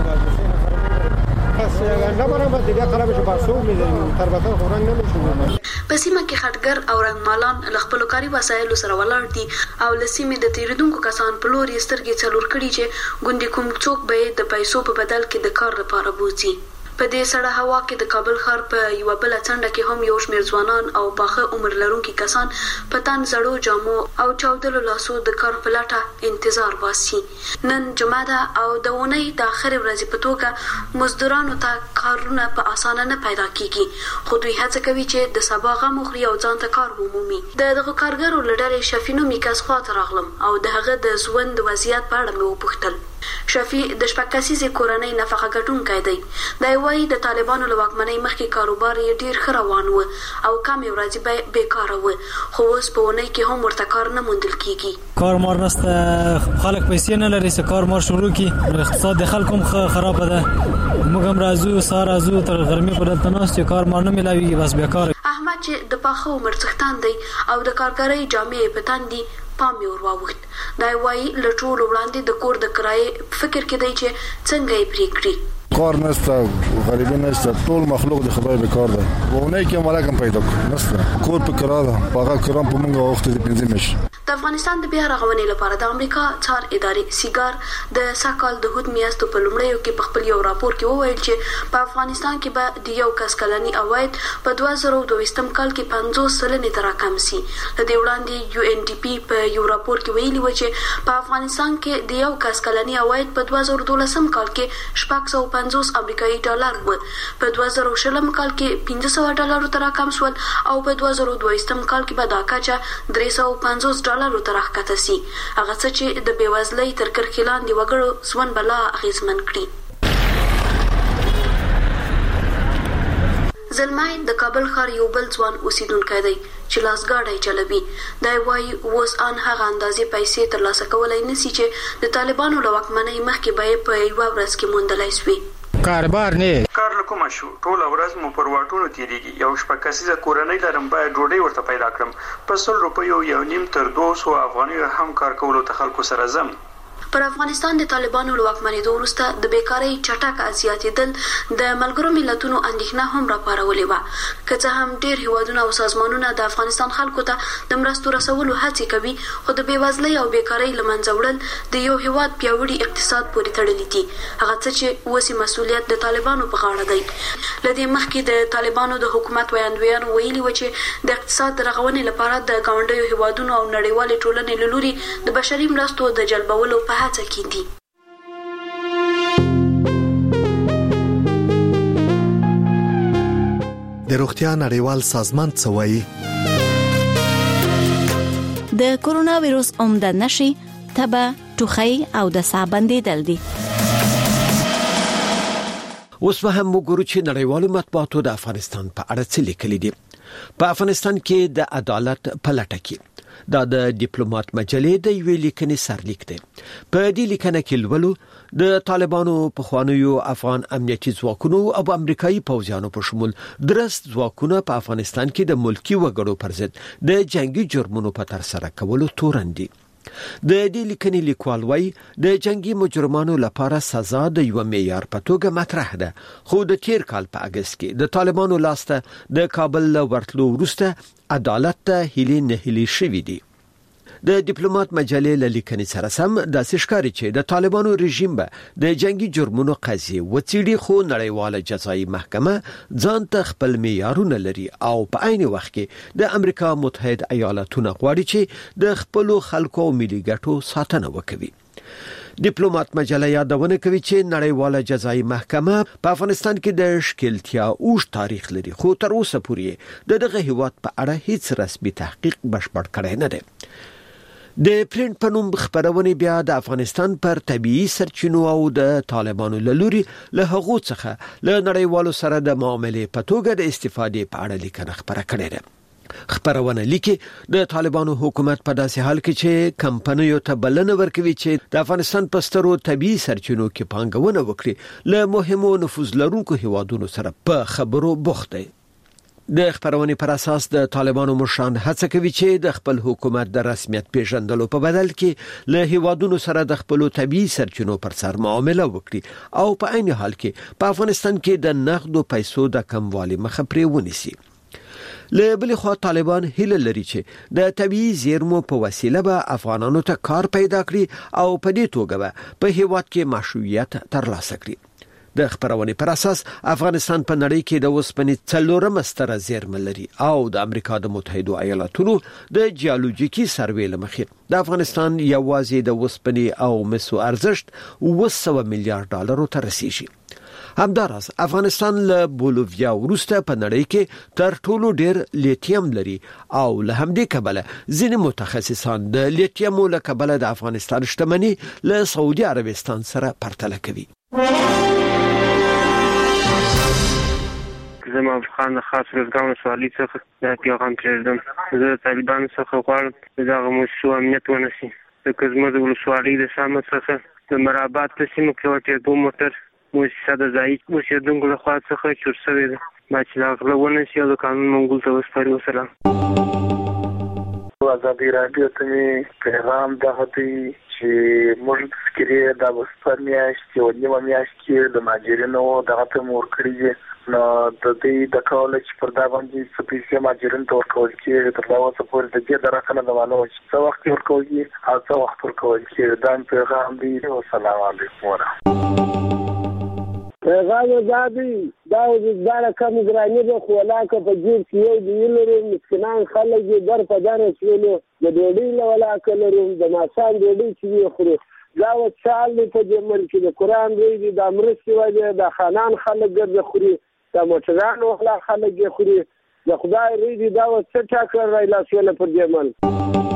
[SPEAKER 15] په سیمه کې خټګر او رنګمالان له خپلو کاري وسایلو سره ولاړ دي او له سیمې د تیریدونکو کسان په لور یې سترګې څلور کړي چې ګوندې کوم څوک به د پیسو په بدل کې د کار لپاره بوځي. په دې سړه هوا کې د کابل ښار په یو بل څنډه کې هم یو شمېر ځوانان او پاخه عمر لرونکي کسان په تن زړو جامو او چاودلو لاسو د کار په لټه انتظار باسي. نن جمعه ده او د اونۍ د اخر ورځې په توګه مزدورانو ته کارونه په اسانه نه پیدا کیږي خو دوی هڅه کوي چې د سبا غم وخوري او ځان ته کار ومومي. د دغه کارګرو له ډلې شفینو میکاس خواته راغلم او د هغه د ژوند وضعیت په اړه مې وپوښتل. شفی د شپږ کسیزې کورنۍ نفقه ګټونکی دی. دا وایي د طالبانو له واکمنۍ مخکې کاروبار یې ډیر ښه روان و او کمې ورځې به بیکاره و خو اوس په اونۍ کې هم ورته کار نه موندل کیږي.
[SPEAKER 4] کار مار نشته، خلک پیسې نه لري چې کار مار شروع کړي. اقتصاد د خلکو هم خراب ده. موږ هم راځو سهار راځو تر غرمې پورې دلته ناست یو، کار مار نه ملاویږي، بس بیکاره.
[SPEAKER 15] احمد چې د پاخه عمر څښتن دی او د کارګرۍ جامې په تن دي پام یې ور واوښت. دا وایي له ټولو وړاندې د کور د کرایې فکر کې دی چې څنګه یې پرې کړي.
[SPEAKER 16] کار نشته، غریبي نشته، ټول مخلوق د خدای بیکار دی. وونه کې ملکم پیدا نشته، کور په کرا ده، هغه کرام په موږ وخت دې پنځه مش.
[SPEAKER 15] د افغانستان د بیا رغونې لپاره د امریکا څار ادارې سیګار د ساکال د هود میاشتو په لومړیو کې په خپل یو راپور کې وویل چې په افغانستان کې به د یو کس کلني عواید په دوه زره دوه کال کې پنځوس سلنې ته راکم سي. د دې وړاندې یو ان ډي پی په یو راپور کې ویلي و چې په افغانستان کې د یو کس کلني عواید په دوه زره دولس کال کې شپږ سوه پنځوس امریکایي ډالر و، په دوه زره شل کال کې پنځه سوه ډالر ته راکم شول او په دوه زره دوه کال کې به دا کچه درې سوه پنځوس ډالر ته راښکته سي. هغه څه چې د بېوزلۍ تر کرښې لاندې وګړو ژوند بلا اغېزمن کړي. زلمای د کابل ښار یو بل ځوان اوسیدونکی دی چې لاسګاډی چلوي. دا وایي اوس ان هغه اندازې پیسې ترلاسه کولی نشي چې د طالبانو له واکمنۍ مخکې به یې په یوه ورځ کې موندلی سوې.
[SPEAKER 17] کاربار نه
[SPEAKER 18] کار لکومه شو، ټوله ورځ مو پر واټونو تیریږي. یو شپږ کسیزه کورنۍ لرم، باید ډوډۍ ورته پیدا کړم. په سل روپیو یو نیم تر دوه سوه افغانیو هم کار کولو ته خلکو سره ځم.
[SPEAKER 15] پر افغانستان د طالبانو له واکمنېدو وروسته د بیکارۍ چټک زیاتېدل د ملګرو ملتونو اندېښنه هم راپارولې وه. که څه هم ډېر هیوادونه او سازمانونه د افغانستان خلکو ته د مرستو رسولو هڅې کوي، خو د بېوزلۍ او بیکارۍ له منځه وړل د یو هیواد پیاوړي اقتصاد پورې تړلي دي، هغه څه چې اوس مسؤلیت د طالبانو په غاړه دی. له دې مخکې د طالبانو د حکومت ویاندویانو ویلي و چې د اقتصاد د رغونې لپاره د ګاونډیو هیوادونو او نړیوالې ټولنې له لوري د بشري مرستو د جلبولو په هڅه کې دي.
[SPEAKER 2] د روغتیا نړیوال سازمان څه وایي؟
[SPEAKER 11] د کورونا وایروس عمده نشي تبه، ټوخی او د ساه بندیدل دي.
[SPEAKER 10] اوس به هم وګورو چې نړیوالو مطبوعاتو د افغانستان په اړه څه لیکلي دي. په افغانستان کې د عدالت په لټه کې دا د ډیپلوماټ مجلې د یوې لیکنې سرلیک دی. په دې لیکنه کې لولو د طالبانو په خوانیو افغان امنیتي ځواکونو او امریکایي پوځیانو په شمول درست ځواکونه په افغانستان کې د ملکی وګړو پر ضد د جنگي جرمونو په تر سره کولو تورن دي. د دې لیکنې لیکوال وايي د جنگي مجرمانو لپاره سزا د یو معیار په توګه مطرح ده، خو د تیر کال په اگست کې د طالبانو لاسته د کابل له ورتلو وروسته عدالت ته هیلې نه هیلې شوې دي. د ډیپلوماټ مجلې له لیکنې سره سم داسې ښکاري چې د طالبانو رژیم به د جنگي جرمونو قضیې وڅېړي، خو نړیواله جزایي محکمه ځان ته خپل معیارونه لري او په عین وخت کې د امریکا متحد ایالاتونه غواړي چې د خپل خلکو او ملي ګټو ساتنه وکړي. ډیپلوماټ مجله یادونه کوي چې نړیواله جزایي محکمه په افغانستان کې د ښکیلتیا اوږد تاریخ لري، خو تر اوسه پورې د دغه هیواد په اړه هیڅ رسمي تحقیق بشپړ کړی نه دی. د پرینټ په نوم خبرونه بیا د افغانستان پر طبيعي سرچینو او د طالبانو له لوري له هغو څخه له نړیوالو سره د معاملې په توګه د استفادې په اړه لیکنه خبره کړې ده. خبرونه لیکي د طالبانو حکومت په داسې حال کې چې کمپنیو ته بلنه ورکوي چې د افغانستان په سترو طبيعي سرچینو کې پانګونه وکړي، له مهمو نفوذ لرونکو هیوادونو سره په خبرو بوخت دی. د خبرونې پر اساس د طالبانو مشران هڅه کوي چې د خپل حکومت د رسمیت پیژندلو په بدل کې له هیوادونو سره د خپل طبيعي سرچینو پر سر معامله وکړي او په عین حال کې په افغانستان کې د نقدو پیسو د کموالي مخه پرې ونیسي. له بل خوا طالبان هیله لري چې د طبيعي زیرمو په وسیله به افغانانو ته کار پیدا کړي او په دې توګه به په هیواد کې مشروعیت ترلاسه کړي. د خبرونې پر اساس افغانستان په نړۍ کې د اوسپنې څلورمه ستره زیرمه لري او د امریکا د متحده ایالاتونو د جیولوژیکي سروې لمخې د افغانستان یوازې د اوسپنې او مسو ارزښت اوه سوه میلیارډ ډالرو ته رسیږي. همداراز افغانستان له بولیویا وروسته په نړۍ کې تر ټولو ډیر لیتیم لري او له همدې کبله ځینې متخصصان د لیتیمو له کبله د افغانستان شتمني له سعودي عربستان سره پرتله کوي.
[SPEAKER 17] زما افغان خاص روزګان سوالي څخه د پیغام پرېږدم. زه طالبانو څخه غواړم چې دغه موضوع امنیت ونیسي، ځکه زموږ د ولسوالۍ د شامه څخه د مرابات په سیمو کې یوه ټیربو موټر مؤسسه د ځایي اوسېدونکو له خوا څخه چور شوې ده. باید چې دا غله ونیسي او د قانون منګول ته وسپاري. وسلام.
[SPEAKER 19] ازادي راډیو ته مې پیغام دغه دی چې موږ فکرې د بسپر میاشت یو نیمه میاشت کې د مهاجرینو دغه ته مور کړی دي، نو د دې د کول چې پر دا باندې څه پیسې مهاجرین ته ورکول کېږي تر دا اوسه پورې د دې درکه نه معلومه چې څه وخت ورکول کېږي او څه وخت ورکول کېږي. دا پیغام دی. والسلام علیکم ورحمۃ
[SPEAKER 20] پیغام ازادي دا وزدار کم ګرانی به خولاکه په جیب کې یو دی لري، مسکینان خلک در په در شولو د ډوډۍ له ولاکه لري، د ماښام ډوډۍ چې خوري دا وچال په دې ملک د قران دی د امرستي وجه د خانان خلک ګرځي خوري، د موټرانو ولا خلک خوري، د خدای ریدي دا څه ټاکر راځي په دې ملک.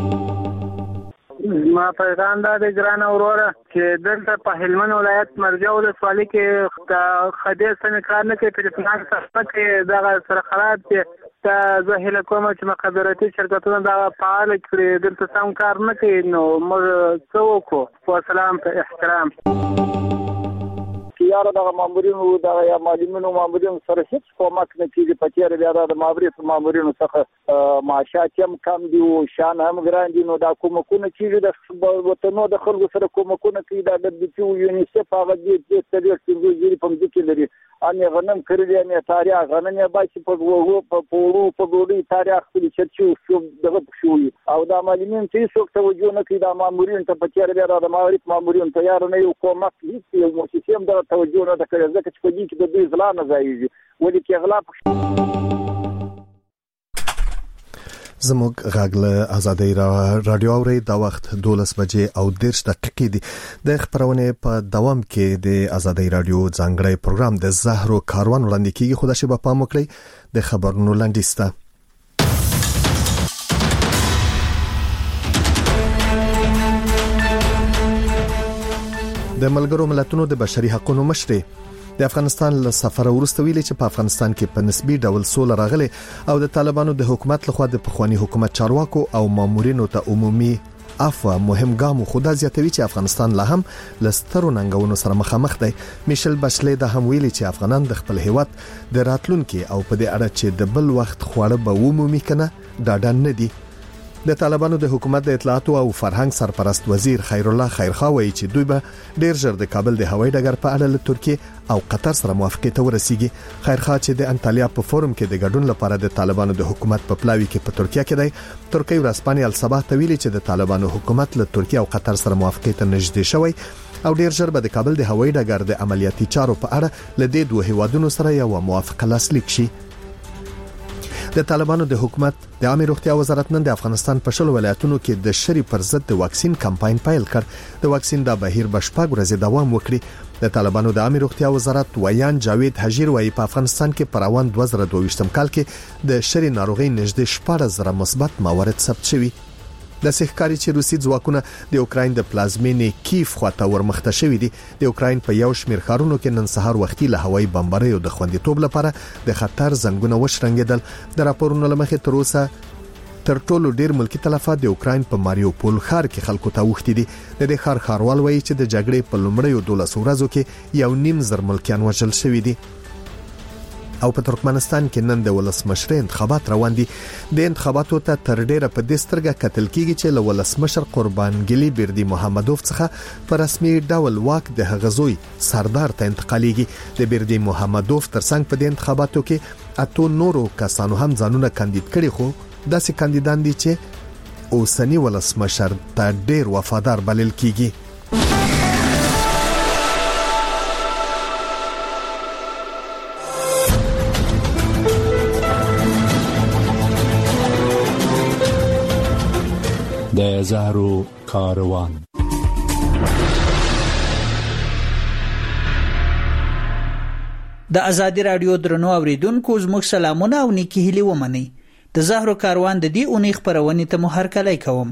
[SPEAKER 21] ما پیغام دا د ګران اوروره چې دلته په هلمند ولایت مرجع ولسوالۍ کې د خدای سره کار نه کوي، په فنان صفه کې دغه سره خراب دي. دا زه هیله کوم چې مخابراتي شرکتونه دا فعال کړي، دلته سم کار نه کوي، نو موږ څه وکړو؟ والسلام په احترام.
[SPEAKER 1] یاره د مامورینو د یا معلمینو مامورینو سره هیڅ کومک نه کیږي په تیر بیا د مامورینو مامورینو څخه معاشات هم کم دي او شان هم ګران دي. نو دا کومکونه کیږي د وطنو د خلکو سره کومکونه کوي د دبليو یونیسف هغه دي چې تلیر څنګه په دې کې لري ان غنم کړی نه تاریخ غنم یې باسي په وګو په پورو په ګوډي تاریخ کې چې شو دغه شوی او د معلمین چې څوک توجه نه کوي د مامورین ته په تیر بیا د مامورین مامورین تیار نه یو کومک هیڅ یو مؤسسه هم د توجه نه کوي ځکه چې په دې کې د دې ځلا نه ځایږي ولې کې اغلا
[SPEAKER 2] زموږ غاغله آزادۍ رادیو اوري د وخت دولس بجې او دیرش دقیقې دي. د خبرونه په دوام کې د آزادۍ رادیو ځانګړی پروګرام د زهرو کاروان وړاندې کیږي. خو دا شی په پام وکړئ د خبرونو لاندېسته د ملګرو ملتونو د بشري حقوقو مشر د افغانستان له سفر ورسته ویلي چې په افغانستان کې په نسبي ډول سول راغلي او د طالبانو د حکومت لخوا د پخوانی حکومت چارواکو او مامورینو ته عمومي عفو مهم ګام خو دا زیاتوي چې افغانستان لا هم لسترو ننګونو سره مخامخ دی. میشل بشلې د هم ویلي چې افغانان د خپل هیواد د راتلونکو او په دې اړه چې د بل وخت خواړه به عمومي کنه ډاډه نه دي. د طالبانو د حکومت د اطلاعات او فرهنګ سرپرست وزیر خیر الله خیرخوا وایي چې دوی به ډیر ژر د کابل د هوایي ډګر په اړه له ترکیه او قطر سره موافقه ته ورسیږي. خیرخوا چې د انټالیا په فورم کې د ګډون لپاره د طالبانو د حکومت په پلاوي کې په ترکیه کې دی ترکیه ورځپاڼې الصباح ته ویلي چې د طالبانو حکومت له ترکیه او قطر سره موافقه ته نږدې شوی او ډیر ژر به د کابل د هوایي ډګر د عملیاتي چارو په اړه له دې دوه هیوادونو سره یو موافقه لاسلیک شي. د طالبانو د حکومت د عامه روغتیا وزارت نن د افغانستان په شل ولایتونو کې د شری پر ضد د واکسین کمپاین پیل کړ. د واکسین د بهیر بشپږ ورځې دوام وکړي. د طالبانو د عامه روغتیا وزارت ویان جاوید حجیر وایي په افغانستان کې پر روان دوه زره دوه ویشتم کال کې د شری ناروغي نږدې شپږ زره مثبت موارد ثبت شوي. د سحکاري چې روسي ځواکونه د اوکراین د پلازمینې کیف خواته ورمخته شوې دي. د اوکراین په یو شمېر ښارونو کې نن سهار وختي له هوایي بمباریو د خوندیتوب لپاره د خطر زنګونه وشرنګیدل. د راپورونو لمخې تر اوسه تر ټولو ډیر ملکی تلفات د اوکراین په ماریوپول ښار کې خلکو ته وختي دي. د دې ښار ښاروال وایي چې د جګړې په لومړیو دولس ورځو کې یو نیم زر ملکیان وژل شوي دي. او په ترکمنستان کې نن د ولسمشر انتخابات روان دي. د انتخاباتو ته تر ډیره په دې سترګه کتل کیږي چې له ولسمشر قربانګلی بردی محمدوف څخه په رسمي ډول واک د هغزوی سردار ته انتقالیږي. د بردی محمدوف ترڅنګ په دې انتخاباتو کې اته نورو کسانو هم ځانونه کاندید کړي خو داسې کاندیدان دي چې اوسنی ولسمشر ته ډیر وفادار بلل کیږي.
[SPEAKER 22] د زهرو کاروان
[SPEAKER 23] د ازادي رادیو درنو اوریدونکو زموږ سلامونه او نیکی هیلي ومني. د زهرو کاروان د دې اونۍ خبرونه ته مو هرکلی کوم.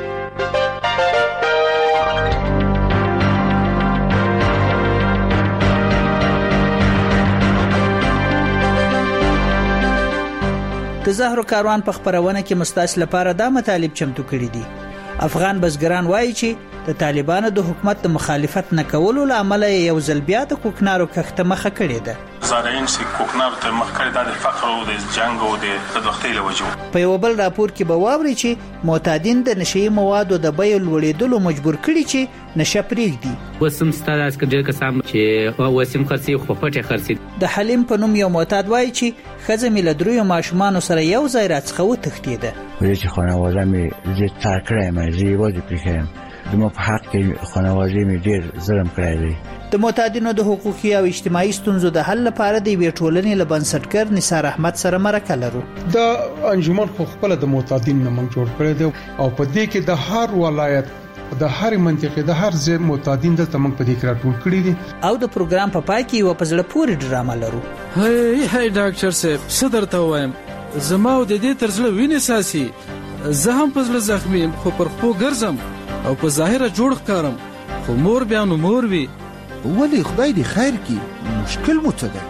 [SPEAKER 23] د زهرو کاروان په خبرونه کې مستاس لپاره دا مطالب چمتو کړی دي. افغان بزګران وایي چې د طالبانو د حکومت د مخالفت نه کولو لامل یو ځل بیا د کوکنارو کښته مخه کړې ده.
[SPEAKER 24] زارعین چې کوکنارو ته مخ کړی دا د فقر او د جنگ او د بدبختۍ له وجې.
[SPEAKER 23] په یو بل راپور کې به واوري چې معتادین د نشي موادو د بیې لوړېدلو مجبور کړي چې نشه پرېږدي.
[SPEAKER 25] وسم ستاره اس کډیر کسان چې وسم خرسي خو پټه خرسي.
[SPEAKER 23] د حلیم په نوم یو معتاد وایي چې خزه مل دروي ماشومان سره یو ځای راڅخه وتښتیده.
[SPEAKER 26] ولې چې خانواده مې زه تا کړم زه وځي پکې دمو په حق کې خانواده مې ډیر ظلم کړی دی.
[SPEAKER 23] د معتادینو د حقوقي او اجتماعي ستونزو د حل لپاره د وی ټولنې لبنسټګر نثار احمد سره مرکه لرو.
[SPEAKER 27] د انجمن خو خپل د معتادین نه موږ جوړ کړی دی او په دې کې د هر ولایت د هر منطقې د هر ځای معتادین د تمنګ په دې کې راټول کړي دي.
[SPEAKER 23] او د پروګرام په پای کې یو پزړه پوری ډرامه لرو.
[SPEAKER 28] هی هی ډاکټر صاحب صدر ته وایم زما د دې ترڅله وینې ساسي زه هم پزړه زخمی خو پر خو ګرځم او په ظاهره جوړ ښکارم خو مور بیا نو مور وی.
[SPEAKER 29] ولی خدای دې خیر کړي مشکل مو څه ده؟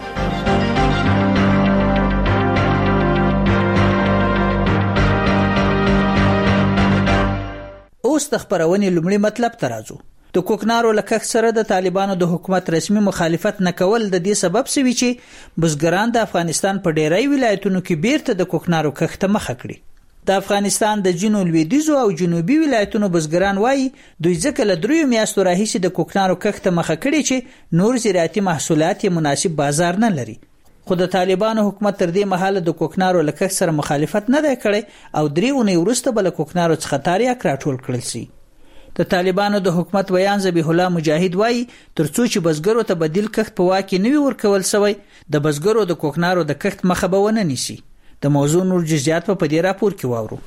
[SPEAKER 23] اوس د خبرونې لومړی مطلب ته راځو. د کوکنارو لکه سره د طالبانو د حکومت رسمي مخالفت نه کول د دې سبب سوي چې بزګران د افغانستان په ډیری ولایتونو کې بیرته د کوکنارو کښت مخه کړي. د افغانستان د جنوب لویدیځو او جنوبي ولایتونو بزګران وایي دوی ځکه له دریو میاشتو راهیسې د کوکنارو کښت مخه کړي چې نور زراعتي محصولات یې مناسب بازار نه لري. خو د طالبانو حکومت تر دې مهاله د کوکنارو له کښت سره مخالفت نه دی کړی او درې اونۍ وروسته به له کوکنارو څخه تاریاک راټول کړل شي. د طالبانو د حکومت ویان ذبیح الله مجاهد وایي ترڅو چې بزګرو ته بدیل کښت په واک کې نه وي ورکول شوی د بزګرو د کوکنارو د کښت مخه به ونه نیسي. د موضوع نور جزئیات په دې راپور کې واورو.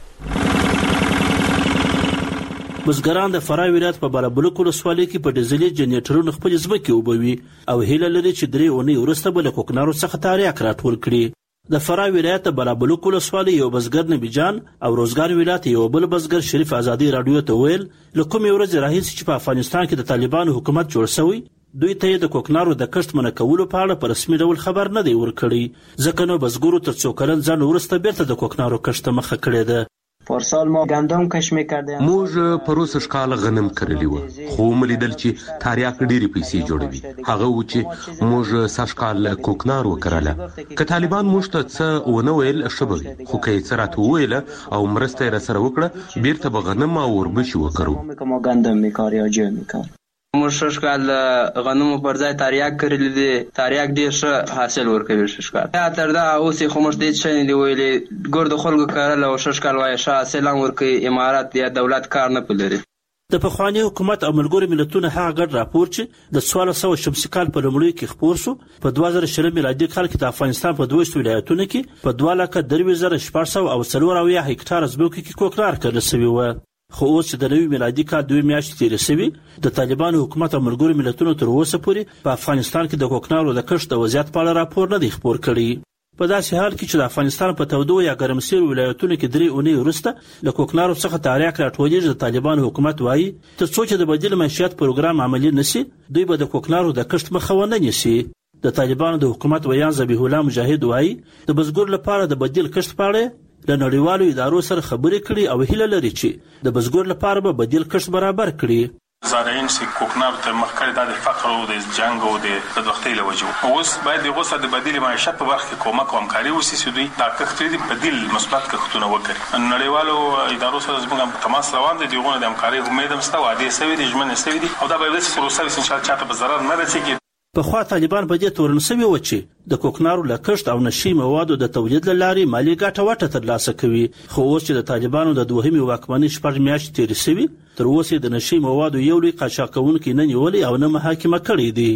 [SPEAKER 3] بزګران د فراه ولایت په بالابلوک ولسوالۍ کې په ډیزلي جنریټرونو خپل ځمکې وبوي او هیله لري چې درې اونۍ وروسته به له کوکنارو څخه تاریاک راټول کړي. د فراه ولایت د بالابلوک ولسوالۍ یو بزګر نبی جان او روزګار ولایت یو بل بزګر شریف ازادي رادیو ته ویل له کومې ورځې راهیسې چې په افغانستان کې د طالبانو حکومت جوړ شوی دوی ته د کوکنارو د کښت منع کولو په اړه په رسمي ډول خبر نه دی ورکړی ځکه نو بزګرو تر څو کلن ځان وروسته بیرته د کوکنارو کښت مخه کړې ده.
[SPEAKER 5] پارسال ما گندم کش میکردیم.
[SPEAKER 6] موږ پروسش کال غنم کرلی و خو ملیدل چې تاریاک ډېری پیسې جوړوي هغه و چې موږ سش کال کوکنار وکړله که طالبان موږ ته څه ونه ویل شبوي خو که یې څه راته وویل او مرسته یې راسره وکړه بیرته به غنم او وربشې وکړو.
[SPEAKER 5] ما گندم میکار یا جو میکار
[SPEAKER 7] موږ شش کال غنمو پر ځای تاریاک کړلی دی. تاریاک ډېر ښه حاصل ورکوي شش کال یا تر دا اوس یې خو موږ ته هېڅ شی نه دي ویلي. ګور د خلکو کرل او شش کال وایي ښه حاصل هم ورکوي. امارات یا دولت کار نه پلري.
[SPEAKER 3] د پخواني حکومت او ملګرو ملتونو هغه ګډ راپور چې د څوارلس سوه شمسي کال په لومړیو کې خپور شو په دوه زره شل میلادي کال کې د افغانستان په دویشتو ولایتونو کې په دوه لکه درویشت زره شپږ سوه او څلور اویا هکټاره ځمکو کې کوکنار کرل شوي وه. خو اوس چې د نوي میلادي کال دوه میاشتې تېرې شوي د طالبانو حکومت او ملګرو ملتونو تر اوسه پورې په افغانستان کې د کوکنارو د کښت د وضعیت په اړه راپور نه دی خپور کړی. په داسې حال کې چې د افغانستان په تودو یا ګرمسیرو ولایتونو کې درې اونۍ وروسته له کوکنارو څخه تاریاک راټولېږي د طالبانو حکومت وایي تر څو چې د بدیل معیشت پروګرام عملي نشي دوی به د کوکنارو د کښت مخه ونه نیسي. د طالبانو د حکومت ویان ذبیح الله مجاهد وایي د بزګر لپاره د بدیل کښت په اړه له نړیوالو ادارو سره خبرې کړي او هیله لري چې د بزګر لپاره به بدیل کښت برابر کړي.
[SPEAKER 24] زارعین چې کوکنار ته مخ کړی دا د فقر او د جنګ او د بدبختۍ له وجې اوس باید دغه سره د بدیل معیشت په برخه کې کومک او همکاري وشي چې دوی دا کښت د بدیل مثبت کښتونه وکړي. نړیوالو ادارو سره زموږ تماس روان دی دغه د همکاري امید هم شته وعده سوي دي ژمنې سوي دي او دا به د پروسه ان شاء الله چاته به ضرر نه رسیږي.
[SPEAKER 3] په خوا طالبان په دې تورن سوي و چې د کوکنارو له کښت او نشي موادو د تولید له لارې مالي ګټه وټه ترلاسه کوي. خو اوس چې د طالبانو د دوهمې واکمنۍ شپږ میاشتې تېرې شوي تر اوسه د نشي موادو یو لوی قاچاقونکي نه نیولې او نه محاکمه کړي دي.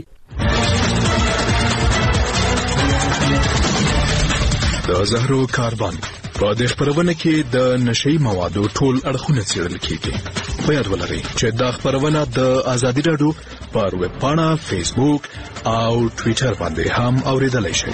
[SPEAKER 8] د زهرو کاروان په دې خبرونه کې د نشي موادو ټول اړخونه څېړل کیږي. په یاد ولرئ چې دا خبرونه د ازادي رادیو پر ویب پاڼه، فیسبوک او ټوئیټر باندې هم اوریدلای شئ.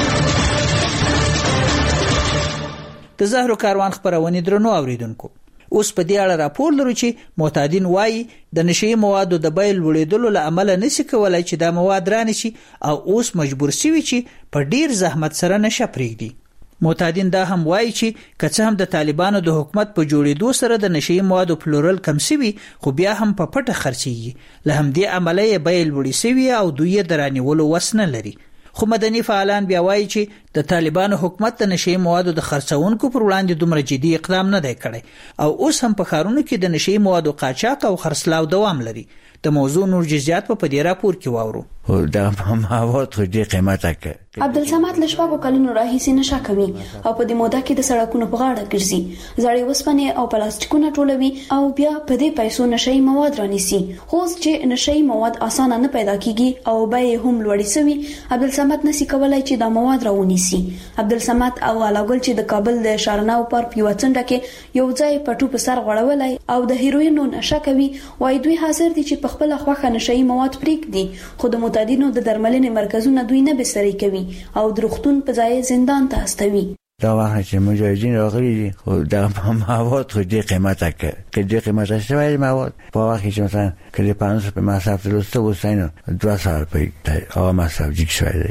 [SPEAKER 23] د زهرو کاروان خبرونه درنو اوریدونکو اوس په دې اړه راپور لرو چې معتادین وایي د نشي موادو د بیل وړېدلو له امله نشي کولای چې دا مواد رانشي او اوس مجبور شوي چې په ډیر زحمت سره نشه پرېږدي. معتادین دا هم وایي چې که څه هم د طالبانو د حکومت په جوړېدو سره د نشي موادو پلورل کم شوي خو بیا هم په پټه خرڅېږي. له همدې امله یې بیل وړي شوي او دوی یې د رانیولو وس نه لري. خو مدني فعالان بیا وایي چې د طالبانو حکومت د نشي موادو د خرڅونکو پر وړاندې دومره جدي اقدام نه دی کړی او اوس هم په ښارونو کې د نشي موادو قاچاق او خرڅلاو دوام لري. د موضوع نور جزئیات په دې راپور کې واورو.
[SPEAKER 26] دا مواد خو ډېر قیمته کوي.
[SPEAKER 15] عبدالصمد له شپږو کلونو راهیسې نشه کوي او په دې موده کې د سړکونو په غاړه ګرځي، زړې وسپنې او پلاستیکونه ټولوي او بیا په دې پیسو نشي مواد رانیسي. خو چې نشي مواد اسانه نه پیدا کیږي او بیې هم لوړې شوي، عبدالصمد نسی کولای چې دا مواد راونیسي. عبدالصمد او علاګل چې د کابل د شارناو پارک په وڅنډه کې یو ځای پټو په سر غړولای او د هیروینو نشه کوي، وای دوی حاضر دي چې په خپل خوخه نشي مواد پریږدي. خو د متادینو د درملنې مرکزونه دوی نه بستري کوي او درختون په ځای زندان ته استوي.
[SPEAKER 26] دا وخت چې مجاهدین راغلي دي خو دا مواد خو ډېر قیمته کوي. که ډېر قیمته شوی مواد په وخت کې چې مثلا کله پانوس په مصرف تلوسته وساینو دوه سال په هغه مصرف جګ شوی دی.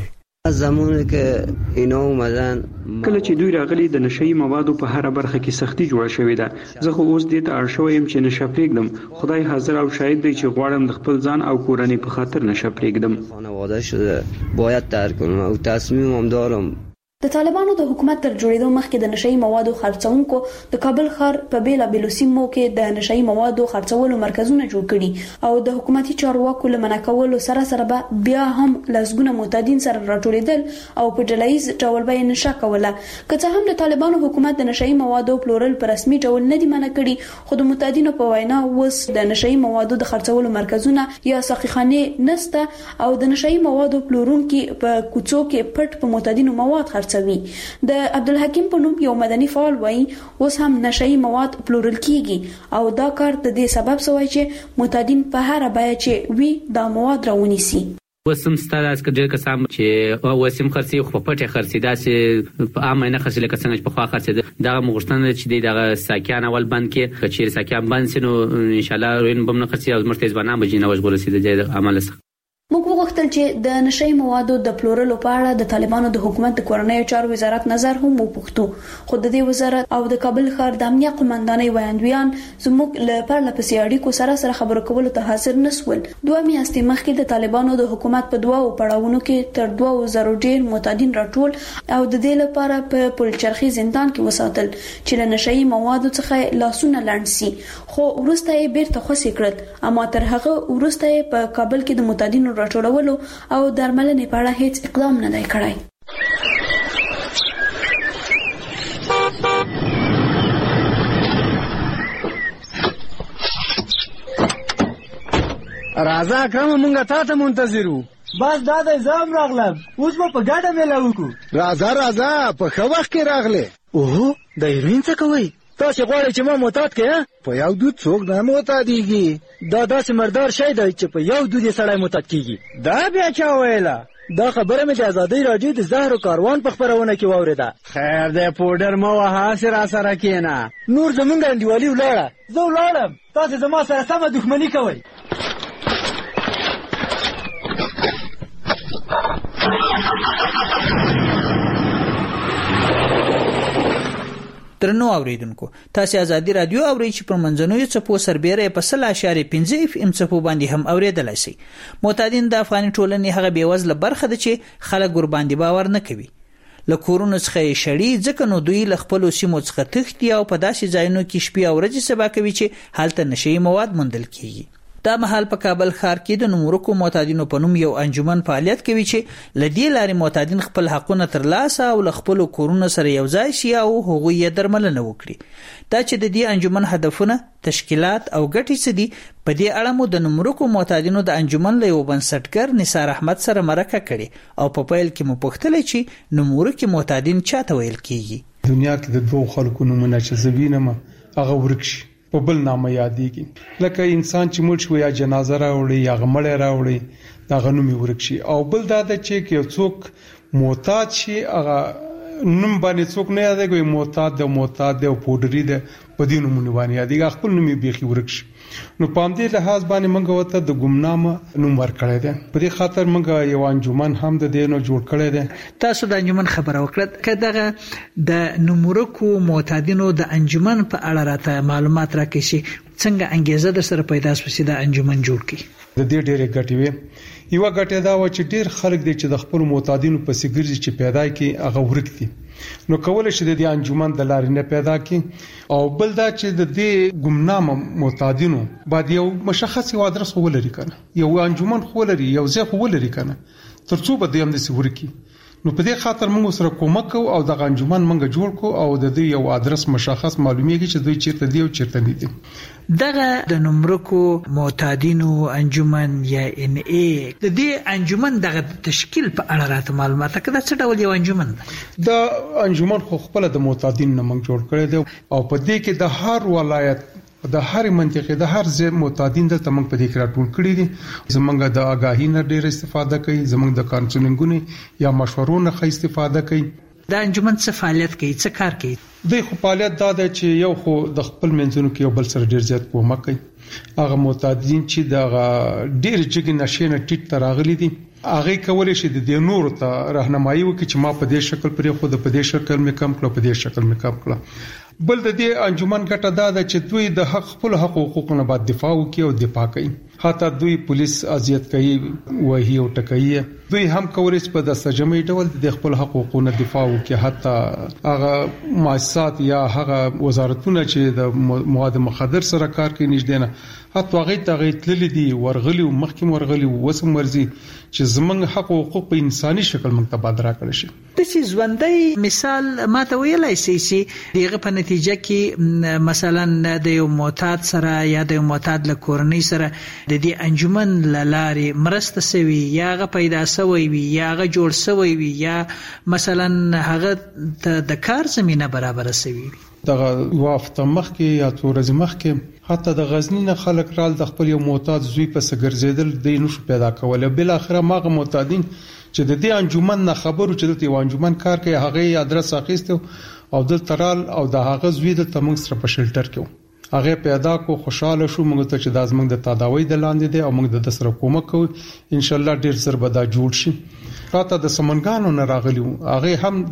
[SPEAKER 4] زمونه که اینا اومدن
[SPEAKER 9] کله چې دوی راغلي د نشئی موادو په هر برخه کې سختی جوړه شوې ده. زه خو اوس دې ته اړ شوم چې نشه پرېږدم. خدای حاضر او شاهد دی چې غواړم د خپل ځان او کورنۍ په خاطر نشه پرېږدم.
[SPEAKER 4] خانواده شده باید ترک کنم او تصمیمم دارم.
[SPEAKER 15] د طالبانو د حکومت تر جوړېدو مخکې د نشئی موادو خرڅونکو د کابل ښار په بیلابېلو سیمو کې د نشئی موادو خرڅولو مرکزونه جوړ کړي او د حکومتي چارواکو له منع کولو سره سره به بیا هم لسګونه معتادین سره راټولېدل او په ډلهییز ډول به یې نشه کوله. که څه هم د طالبانو حکومت د نشئی موادو پلورل په رسمي ډول نه دي منع کړي، خو د معتادینو په وینا اوس د نشئی موادو د خرڅولو مرکزونه یا ساقيخانې نسته او د نشئی موادو پلورونکي په کوڅو کې پټ په معتادینو مواد خرڅوي. د عبدالحکیم په نوم یو مدني فعال وایي اوس هم نشئی مواد پلورل کیږي او دا کار د دې سبب شوی چې معتادین په هر بیه چې وی دا مواد راونیسي.
[SPEAKER 25] وسم ستاره اس کډیر کسان چې وسم خرڅي خو په پټه خرڅي داسې په عامه نه خرڅي لکه څنګه چې په خوا خرڅي دا مغشتنه چې دغه ساکیان اول بند کې کچیر ساکیان بند سينو ان شاء الله روین بم نه خرڅي او مرتضی ځوانان بجینه وژغول سي د عمل سره.
[SPEAKER 15] موږ وغوښتل چې د نشئی موادو د پلورلو په اړه د طالبانو د حکومت د کورنیو چارو وزارت نظر هم وپوښتو، خو د دې وزارت او د کابل ښار د امنیه قومندانۍ ویاندویان زموږ له پرله پسې اړیکو سره سره خبرو کولو ته حاضر نسول. دوه میاشتې مخکې د طالبانو د حکومت په دوه پړاوونو کې تر دوه زره ډیر معتادین راټول او د دې لپاره په پلچرخي زندان کې وساتل چې له نشئی موادو څخه لاسونه لاندې سي، خو وروسته یې بیرته خوشي کړل. اما تر هغه وروسته یې په کابل کې د معتادینو راټولولو او درملنې په اړه هیڅ اقدام نه دی کړی.
[SPEAKER 10] راځه اکرم مونږه تا ته منتظر وو.
[SPEAKER 11] بس دا د زام راغلم، اوس به په ګډه میله وکړو.
[SPEAKER 29] راځه راځه په ښه وخت کې راغلې.
[SPEAKER 11] اوهو د هیروین څه کوئ؟ تاسې غواړئ چې ما معتاد کړې؟
[SPEAKER 29] په یو دود څوک نه معتادېږي.
[SPEAKER 11] دا داسې مردار شی دی چې په یو دود یې سړی معتاد کېږي.
[SPEAKER 10] دا بیا چا ویله؟
[SPEAKER 11] دا خبره مې د ازادۍ راډیو د زهرو کاروان په خپرونه کې واورېده.
[SPEAKER 10] خیر دی پوډر مه وهه، هسې را سره کښېنه.
[SPEAKER 11] نور زمونږ انډیوالي ولاړه، زه ولاړم، تاسې زما سره سمه دښمني کوئ.
[SPEAKER 23] درنو اوریدونکو، تاسو ازادي رادیو اورئ چې پر منځنوي چپو سربېره په سل اشاریه پنځه اف ام چپو باندې هم اوریدلای شي. معتادین د افغاني ټولنې هغه بیوزله برخه ده چې خلک ور باندې باور نه کوي. له کورونو څخه شړی ځکه نو دوی له خپل سیمو څخه تښتي او په داسې ځایونو کې شپې او ورځې سبا کوي چې هلته نشئی مواد موندل کیږي. دا مهال په کابل ښار کې د نمرکو معتادینو په نوم یو انجمن فعالیت کوي چې لدی لاري معتادین خپل حقونه ترلاسه او له خپل کورونو سره یو ځای شي او هغوی یې درملنه وکړي. دا چې د دې انجمن هدفونه، تشکیلات او ګټې څه دي، په دې اړه مو د نمرکو معتادینو د انجمن له یو بنسټګر نثار احمد سره مرکه کړې او په پیل کې مو پوښتل چې نمرکي معتادین چاته ویل کیږي.
[SPEAKER 27] دنیا کې د دوه خلکو نومونه چې زوینه هغه ورکشي په بل نامه یادېږي، لکه انسان چې مړ شو یا جنازه راوړي یا غمړی راوړي دا غنوم ورکشي. او بل دا د چې یو څوک معتاد شي هغه نوم باندې څوک نه یادېږي، معتاد د معتاد او پودری د په دې نومونه باندې یادېږي، خپل نوم یې بیخي ورکشي. نو پام دې لحاظ باندې موږ وته د ګمنامه نوم ورکړی دی. په دې خاطر موږ یو انجمن هم د دې نو جوړ کړی دی.
[SPEAKER 23] تاسو د انجمن خبره وکړه، کله د نمرکو معتادینو د انجمن په اړه راته معلومات راکړئ چې څنګه انګیزه در سره پیدا شوه چې د انجمن جوړ کړي.
[SPEAKER 27] د دې ډېرې ګټې وي. یو ګټه دا و چې ډېر خلک دي چې د خپل معتادینو په سیګرځي چې پیدا کی هغه ورکتي، نو کول شي د دې انجمن د لارې نه پیدا کی. او بل دا چې د دې ګمنامه معتادینو باید یو مشخص یو ادرس ولري کنه، یو انجمن خولري، یو ځای خولري کنه، ترڅو به دې هم د سورکی. نو په دې خاطر موږ سره کومک کو او د انجمن موږ جوړ کو او د دې یو ادرس مشخص معلومیږي چې دوی چیرته دی او چیرته نه دي.
[SPEAKER 23] دغه د نمرکو معتادینو انجمن یا ان ای د دې انجمن دغه تشکیل په اړه راته معلومات کړه. څه ډول یو انجمن ده؟
[SPEAKER 27] د انجمن خو خپل د معتادین نه موږ جوړ کړی دی او په دې کې د هر ولایت د هر منطقې د هر ځای معتادین د تمنګ په دې کې راټول کړي دي. زمونږ د آگاهی نه ډېر استفاده کوي، زمونږ د کانسلینګونو یا مشورو نه ښه استفاده کوي.
[SPEAKER 23] دا انجمن څه فعالیت کوي، څه کار کوي؟
[SPEAKER 27] د خو فعالیت دا ده چې یو خو د خپل منځونو کې یو بل سره ډېر زیات کومک کوي. هغه معتادین چې د ډېر جګ نشې نه ټیټ ته راغلي دي هغه کولای شي د نور ته راهنمایي وکړي چې ما په دې شکل پرې خو د په دې شکل مې کم کړ په دې شکل مې کم کړ. بل د دې انجمن ګټه دا ده چې دوی د حق خپل حق او حقوقو نه باید دفاع وکړي او دفاع کوي. حتی دوی پولیس اذیت کوي وهي او ټکوي. دوی هم کولای شي په د سجمي ډول د خپل حق او حقوقو نه دفاع وکړي. حتی هغه مؤسسات یا هغه وزارتونه چې د مواد مخدر سره کار کوي نږدې نه حتی هغه ته غیتللی دي ورغلي او مخکې ورغلي وسم ورزي چې زمنګ حق او حقوق په انساني شکل موږ ته بادرا کړی شي.
[SPEAKER 23] د څه ژوندۍ مثال ما ته ویلای شي چې دغه په نتیجه کې مثلا د یو معتاد سره یا د یو معتاد له کورنۍ سره د دې انجمن لارې مرسته سوي یا هغه پیدا سوي وي یا هغه جوړ سوي وي یا مثلا هغه د کار زمينه برابر سوي وي.
[SPEAKER 27] دغه وافته مخکې یا تورز مخکې حتی د غزنی نه خلک رال د خپل یو معتاد زوی په سګرزیدل د نشو پیدا کوله. بل اخره ماغه معتادین چې د دې انجمن نه خبرو چې د یو انجمن کار کوي هغه ادرس اخیسته او د ترال او د هغه زوی د تمنګ سره په شلټر کې هغه پیدا کو خوشاله شو موږ ته چې د ازمن د تداوی د لاندې دی او موږ د سره کومک کوو ان شاء الله ډیر زر به دا جوړ شي. راته د سمنګانو نه راغلی هغه هم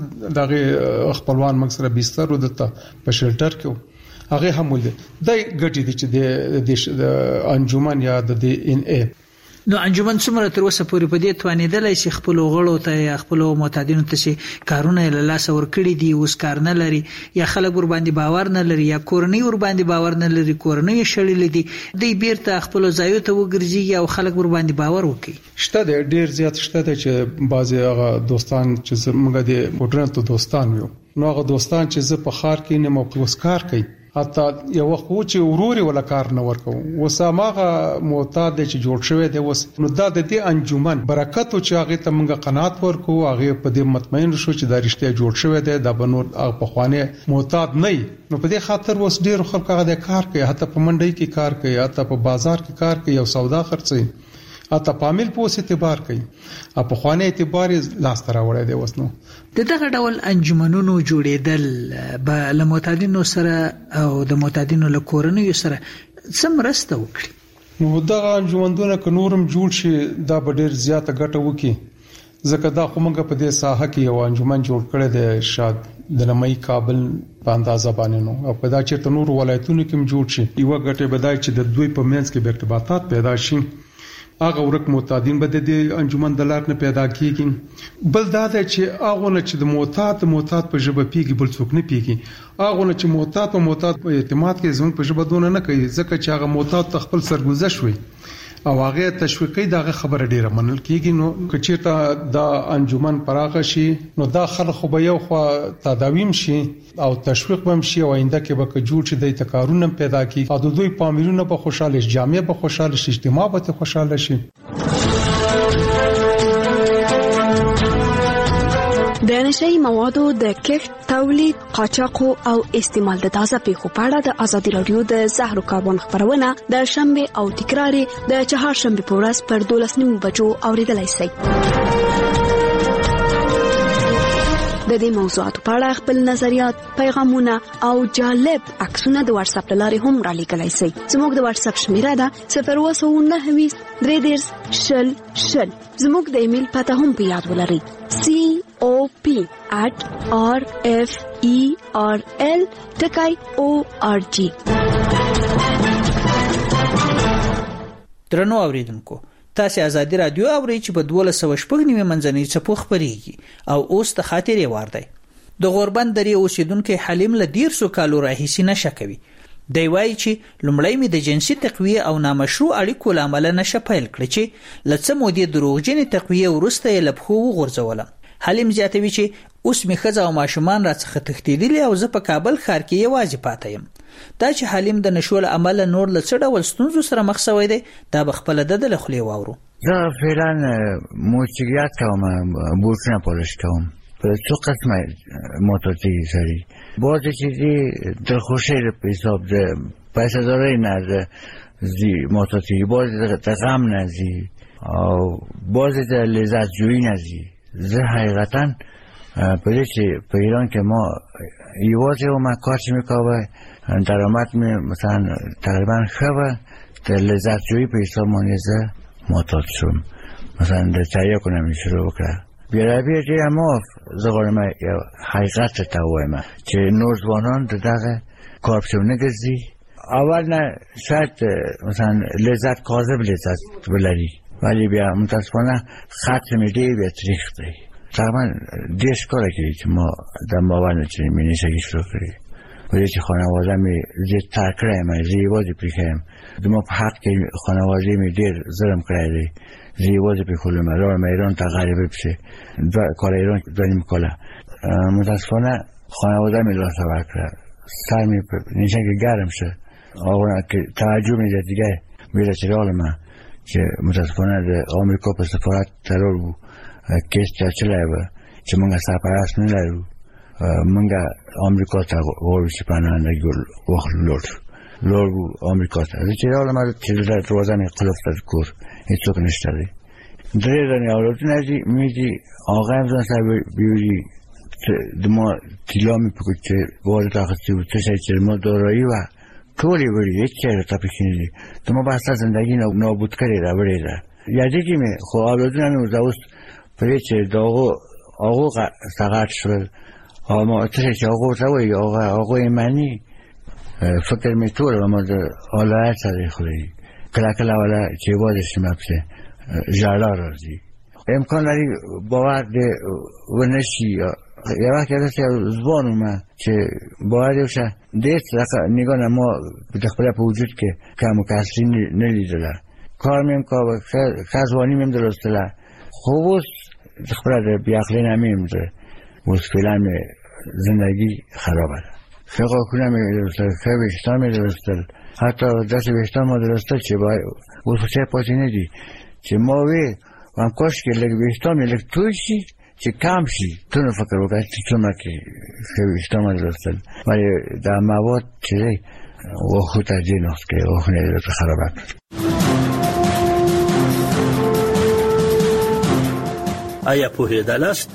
[SPEAKER 27] دغه خپلوان موږ سره بستر ودته په شلټر کې هغه هم ول د ګټې دي چې د انجمن یا د ان ای
[SPEAKER 23] نو انجمن څومره تر اوسه پورې په دې توانیدل چې خپل غړو ته یا خپل معتادینو ته چې کارونه له لاس ور کړی دي اوس کار نه لري یا خلک ور باندې باور نه لري یا کورنۍ ور باندې باور نه لري کورنۍ شړلې دي دوی بیرته خپل ځایو ته وګرځي او خلک ور باندې باور وکړي.
[SPEAKER 27] شته ډیر زیات شته چې بعضي هغه دوستان چې زموږ د پټرن ته دوستان وي نو هغه دوستان چې زه په خار کې نه مو کار کوي حتی یو وخت و چې وروري ولا کار نه ورکو وسامغه معتاد چې جوړ شوی دی وس نو دا د دې انجمن برکت او چې هغه ته موږ قناعت ورکو هغه په دې مطمئن شو چې دا رښتیا جوړ شوی دی د بنور په خوانه معتاد نه نو په دې خاطر وس ډیر خلک هغه کار کوي حتی په منډي کې کار کوي حتی په بازار کې کار کوي او سودا خرڅي اته پامل په اعتبار کوي په خوانه اعتبار لاس تر وړي دی وسنو
[SPEAKER 23] د دغه ډول انجمنونو جوړېدل به له معتادینو سره او د معتادینو له کورنۍ سره سم راسته وکړي.
[SPEAKER 27] نو دغه انجمنونه ک نورم جوړ شي دا به ډیر زیاته ګټه وکړي ځکه دا خو موږ په دې ساحه کې یو انجمن جوړ کړی دی شاد د نمای کابل په اندازه باندې نو او په دا چې تنور ولایتونو کې جوړ شي یو ګټه بدای چې د دوی په منځ کې ارتباطات پیدا شي هغه ورک معتادین به د انجمن د لار نه پیدا کیږي. بل دا ده چې هغه نه چې د معتاد معتاد په ژبه پیږي بل څوک نه پیږي هغه نه چې معتاد په معتاد په اعتماد کې زموږ په ژبه دونه نه کوي ځکه چې هغه معتاد تخپل سرګذشت وي او هغه تشویقي دغه خبره ډیره منل کیږي. نو کچېرته د انجمن پراخه شي نو دا خلک خو به یو خو تداویم شي او تشویق هم شي او آینده کې به جوړ شي د تکارونه پیدا کی او د دوی پامیرونه به خوشاله شي جامع به خوشاله شي اجتماع به خوشاله شي.
[SPEAKER 12] د نشئی موادو د کښت تولید قاچاق او استعمال د تازه پیښو په اړه د ازادي رادیو د زهرو کاربن خبرونه د شنبه او تکرار د چهارشنبه په ورځ پر دولس نیمو بجو اوریدلای شئ. د دې موضوعاتو په اړه خپل نظریات پیغامونه او جالب عکسونه د واتس اپ لارې هم را لیکلای شئ. زموږ د واتس اپ شمیره ده صفر اووه نهه ویشت درې دېرش شل شل. زموږ د ایمیل پته هم په یاد ولرئ c o p at r f e r l ټکای o r g.
[SPEAKER 23] درنو اوریدونکو تاسو ازادي رادیو اورئ چې په دوه سوه شپږ نیمه منځنۍ چپو خبريږي او اوس ته خاطرې واردی. د غوربند درې اوسیدونکو حلیم له ډیر سو کالو راهیسي نشه کوي. دی وایي چې لومړی می د جنسي تقویه او نامشروع اړیکو لامل نشه پیل کړ چې لڅ مودې دروغجنې تقویه ورسته یې لبخو وغورځولم. حلیم زیاتوي چې اوس می خزه او ماشومان راڅخه تښتیدلي او زه په کابل ښار کې یوازې پاتې یم. دا چې حلیم د نشول عمل نور له څه ډول ستونزو سره مخ شوی دی دا به خپل د خولې واورو.
[SPEAKER 26] زه فعلا موسیقیات کوم بوټونه پولیش کوم په څو قسمه موتورسیکل سری بعضی چیزی در خوشی به حساب ده پیسه داره نه زی موتورسیکل بعضی در غم نزی او بعضی در لذت جویی نزی. زه حقیقتا پلی چی په ایران که ما یوازی و ما کارچی میکاوه درآمد می مثلا تقریبا خوبه در لذت جویی به حساب مانیزه معتاد شدم. مثلا د تایه کنه می شروع وکړه بیا بیا چې ما زغړم یو حقیقت ته وایم چې نور ځوانان دغه کارپشن ګرځي اول نه شاید مثلا لذت کاذب لذت ولري ولی بیا متاسفانه ختم دی به تاریخ دی تقریبا دیش کاره که که ما در باور نچنیم می نیشگی شروع کردیم ولی که خانواده می زید ترکره ما زیبازی پریکرم دما پا حق که خانواده می دیر ظلم کرده زیبازی پریکلومه را ما ایران تا غریبه بشه کار ایران داریم کلا متاسفانه خانواده می لاسه برکره سر می نیشگی گرم شه آقا که توجه می زید دیگه میره چرال من که متاسفانه در آمریکا پر سفارت ترور بود کیس چرچلای و چې مونږه سرپرست نه لرو مونږه امریکا ته ورشي پناهنده وخت لور لور امریکا ته چې راول ما چې د روزانه قلف تر کور هیڅوک نشته دی درې رنه اورتونه دي میږي آقا هم ځان بیوری د ما تلامی په چې واره تاخصي و څه چې ما دارایی و ټولې وړي هیڅ څه ته پکې ته ما بحث زندگی نابود کړی را وړي دا یادې کې مې خو اورتونه مې زاوست پرې چې داغو آقا ساقط شد اما اترش آقا روی آقا آقا منی فکر میتور و ما در آلایت سری خوری کلا کلا ولا چه بادش مبسه جالا رازی امکان داری باور ده و نشی یه وقت یادست زبانو من که باور دیوشه دیست نگاه ما بتخبره پا وجود که کم و کسری نلیدله کار میم که خزوانی میم درستله خوبوست خبره بیاقلی نمیمده وز فیلم زندگی خرابه فقه کنه میدرستل که بیشتر میدرستل حتی دست بیشتر ما درستل چه باید وز چه پاسی ندی چه ما وی وان کاش که لگ بیشتر می لگ تویشی چه کم شی تو نفکر بکن چه کمه که بیشتر ما درستل ولی در مواد چه دی و خود ترجیح نست که و خونه درست خرابه
[SPEAKER 3] آیا پوهېدلاست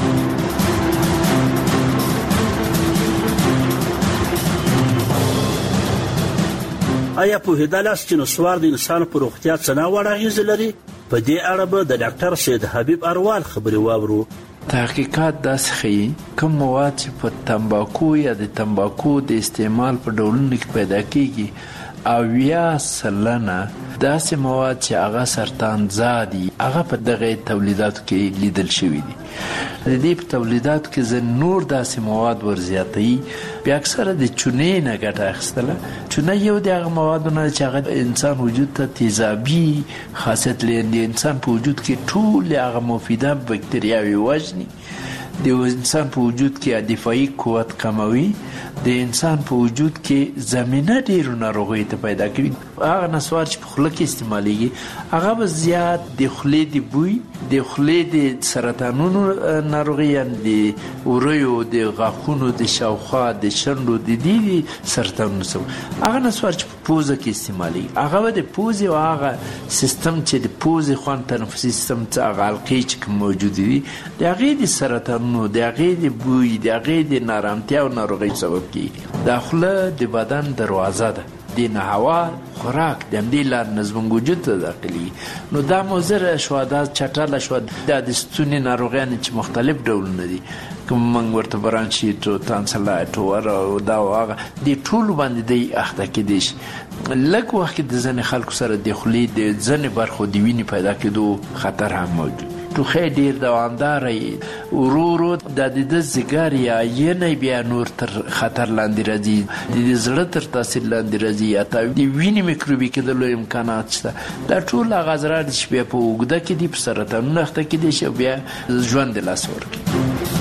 [SPEAKER 3] آیا پوهېدلاست چې نسوار د انسان په روغتیا څه ناوړه اغېزې لري په دې اړه به د ډاکټر سید حبیب اروال خبرې واورو
[SPEAKER 1] تحقیقات داسې ښیي کوم مواد چې په تمباکو یا د تمباکو د استعمال په ډولونو کې پیدا کیږي اویا سلنه داسې مواد چې هغه سرطان زادي هغه په دغه تولیداتو کې لیدل شوي دي د دې په تولیداتو کې ځینې نور داسې مواد ورزیاتوي بیا اکثره د چونې نه ګټه اخیستله چونه یو د هغه موادو نه چې هغه انسان وجود ته تیزابي خاصیت لري د انسان په وجود کې ټول هغه مفیده بکتریاوې وژني د انسان په وجود کې دفاعي قوت کموي د انسان په وجود کې زمينه ډیرو ناروغیو ته پیدا کوي هغه نسوار چې په خوله کې استعمالېږي هغه به زیات د خولې د بوی د خولې د سرطانونو ناروغي د وریو د غاښونو د شاوخوا د شنډو د دې سرطانونو سره هغه نسوار چې په پوزه کې استعمالېږي هغه به د پوزې او هغه سیستم چې د پوزې خوان تنفسي سیستم څخه هغه حلقې چې موجود دي د هغې د سرطانونو د هغې د بوی د هغې د نارامتیا او ناروغۍ سبب کیږي دا خوله د بدن دروازه ده د نه هوا خوراک د همدې لار نظم وجود ته داخلي نو دا موزر شو دا چټاله شو دا د ستوني ناروغیان چې مختلف ډولونه دي کوم موږ ورته برانشیټ او تانسلایټ او دا هغه د ټول باندې دی اخته کې دي لکه وخت د ځنې خلکو سره د خولې د ځنې برخو د وینې پیدا کېدو خطر هم موجود ټوخی ډېر دوامداره ورو ورو د د ځګر یا ینې بیا نور تر خطر لاندې راځي د زړه تر تاثیر لاندې راځي یا د وینې میکروبي کېدلو امکانات شته دا ټول هغه اضرار چې بیا په اوږده کې دي په سرطانونو اخته کېدی شي بیا ژوند د لاس ورکړي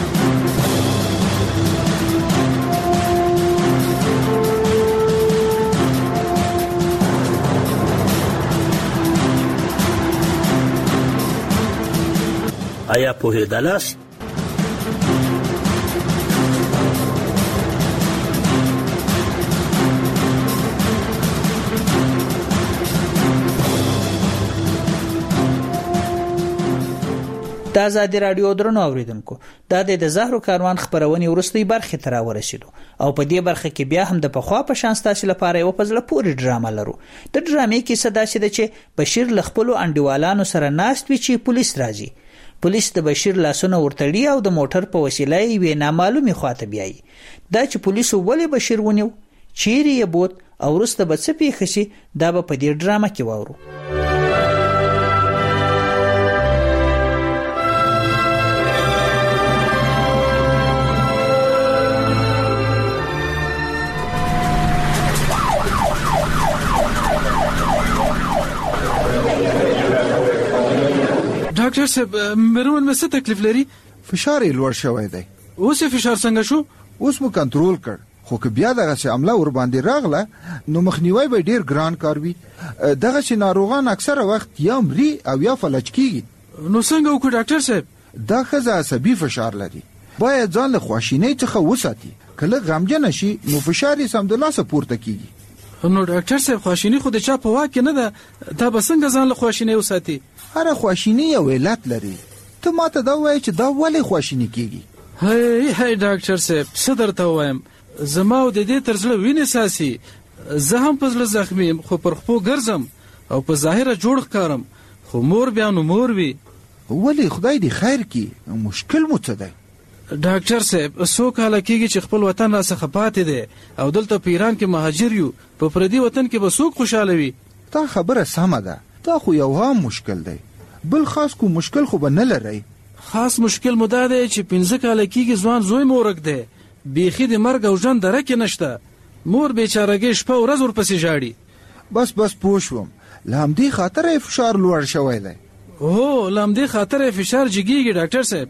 [SPEAKER 3] آیا پوهېدلاست
[SPEAKER 23] د آزادي رادیو درنو اوریدونکو دا د زهرو کاروان خبرونې ورستۍ برخه تر ورسېدو او په دې برخه کې بیا هم د پخوا په شان ستاسو لپاره یو پزله پوری ډرامه لرو. د ډرامې کې صدا شي چې بشیر لخپلو انډیوالانو سره ناست وي چې پولیس راځي. پولیس د بشیر لاسونه ورتړي او د موټر په وسیله یې نامعلومي خواته بیایي. دا چې پولیسو ولې بشیر ونیو، چیرې یې بوت او وروسته به څه پیښ شي، دا به په دې ډرامه کې واورو.
[SPEAKER 28] ډاکټر صاحب مرون مې څه تکلیف لري؟
[SPEAKER 29] فشار یې لوړ شوی دی.
[SPEAKER 28] اوس یې فشار څنګه شو؟
[SPEAKER 29] اوس مو کنټرول کړ، خو که بیا دغه څه عمله ور باندې راغله نو مخنیوي به ډیر ګران کار وي. دغه چې ناروغان اکثره وخت یا مري او یا فلج کیږي.
[SPEAKER 28] نو څنګه وکړو ډاکټر صاحب؟
[SPEAKER 29] دا ښځه عصبي فشار لري، باید ځان له خواشینۍ څخه وساتي. کله غمجن شي نو فشار یې سمدلاسه پورته کیږي.
[SPEAKER 28] نو ډاکټر صاحب خواشینی خو د چا په واک نه ده، دا به څنګه ځان له خواشینۍ وساتي؟
[SPEAKER 29] هر خواشینی یو علت لري. ته ماته دا وایې چې دا ولې خواشینی کیږي؟
[SPEAKER 28] هی هی ډاکټر صاحب څه درته وایم، زما او د دې تر زړه وینې ساسي. زه هم په زړه زخمي یم، خو پر خپو ګرځم او په ظاهره جوړ ښکارم، خو مور بیا نو مور وي.
[SPEAKER 29] ولې خدای دې خیر کړي، مشکل مو څه دی؟
[SPEAKER 28] ډاکټر صاحب څو کاله کېږي چې خپل وطن راڅخه پاتې دی او دلته په ایران کې مهاجر یو، په پردي وطن کې به څوک خوشحاله وي؟
[SPEAKER 29] دا خبره سمه ده، دا خو یو هم مشکل دی، بل خاص کو مشکل خو به نه لرئ.
[SPEAKER 28] خاص مشکل مو دا دی چې پنځه کاله کېږي ځوان زوی مو ورک دی، بیخي د مرګ او ژوند دره کې نشته، مور بیچارهګۍ شپه ورځ ورپسې ژاړي.
[SPEAKER 29] بس بس پوه شوم، له همدې خاطره یې فشار لوړ شوی دی.
[SPEAKER 28] هو له همدې خاطره یې فشار جګېږي ډاکټر صاحب.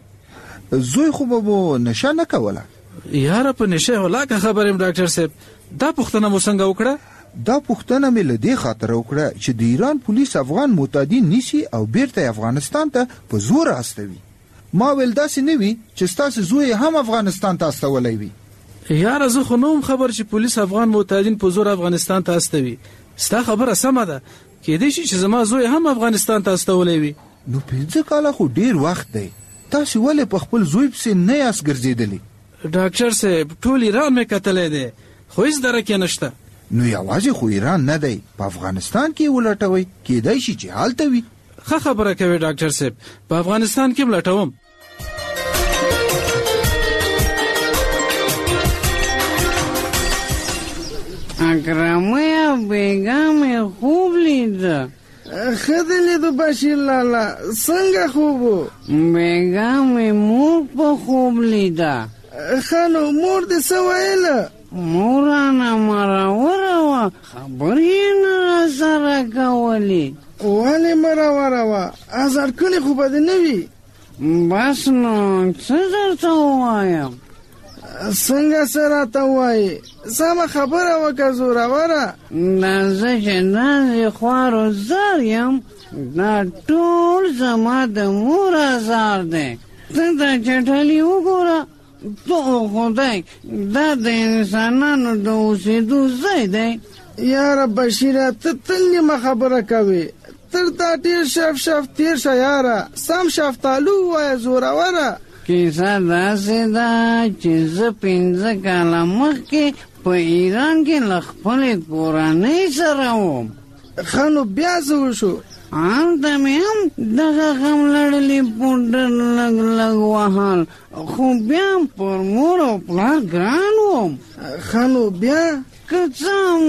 [SPEAKER 29] زوی خو به مو نشه نه کوله؟
[SPEAKER 28] یاره په نشه هلاکه خبر یم ډاکټر صاحب. دا پوښتنه مو څنګه وکړه؟
[SPEAKER 29] دا پوښتنه مې له دې خاطره وکړه چې د ایران پولیس افغان معتادین نیسي او بیرته افغانستان ته په زور استوي. ما ویل داسې نه وي چې ستاسو زوی هم افغانستان ته استولی وي.
[SPEAKER 28] یاره زه خو نه وم خبر چې پولیس افغان معتادین په زور افغانستان ته استوي. ستا خبره سمه ده، کېدای شي چې زما زوی هم افغانستان ته استولی وي.
[SPEAKER 29] نو پنځه کاله خو ډیر وخت دی، تاسو ولې په خپل زوی پسې نه یاست ګرځېدلی؟
[SPEAKER 28] ډاکټر صاحب ټول ایران مې کتلی دی، خو هېڅ درک یې نشته.
[SPEAKER 29] نو یوازې خو ایران نه دی، په افغانستان کې ولټوئ، کېدای شي چې هلته وي.
[SPEAKER 28] ښه خبره کوي ډاکټر صاحب، په افغانستان کې هم لټوم.
[SPEAKER 2] اکرمه بیگم خوب لیده.
[SPEAKER 13] ښه دی لیدو بشیر لالا، څنګه خوب و؟
[SPEAKER 2] بیگم مور په خوب لیده.
[SPEAKER 13] ښه نو مور دې څه ویله؟
[SPEAKER 2] مور رانه مروره وه، خبرې یې نه راسره کولې.
[SPEAKER 13] ولې مروره وه؟ ازار کړې خو به دې نه وي؟
[SPEAKER 2] بس نو څه درته ووایم؟
[SPEAKER 13] څنګه څه راته ووایې؟ سمه خبره وکړه زوروره.
[SPEAKER 2] دا زه چې داسې خوارو زار یم، دا ټول زما د مور ازار دی. ته دا چټلي وګوره، تو خدای دا د انسانانو د اوسېدو ځای دی.
[SPEAKER 13] یاره بشیره ته تل نیمه خبره کوې، تر دا ډېر شف شف تېر شه یاره، سم شفتالو ووایه زوروره.
[SPEAKER 2] کیسه داسې ده چې زه پنځه کاله مخکې په ایران کې له خپلې کورنۍ سره وم.
[SPEAKER 13] ښه نو بیا څه وشو؟
[SPEAKER 2] هلته مې هم دغه غم لړلي پوډر لږ لږ وهل، خو بیا هم پر مور او پلار ګران وم.
[SPEAKER 13] ښه نو بیا؟
[SPEAKER 2] که څه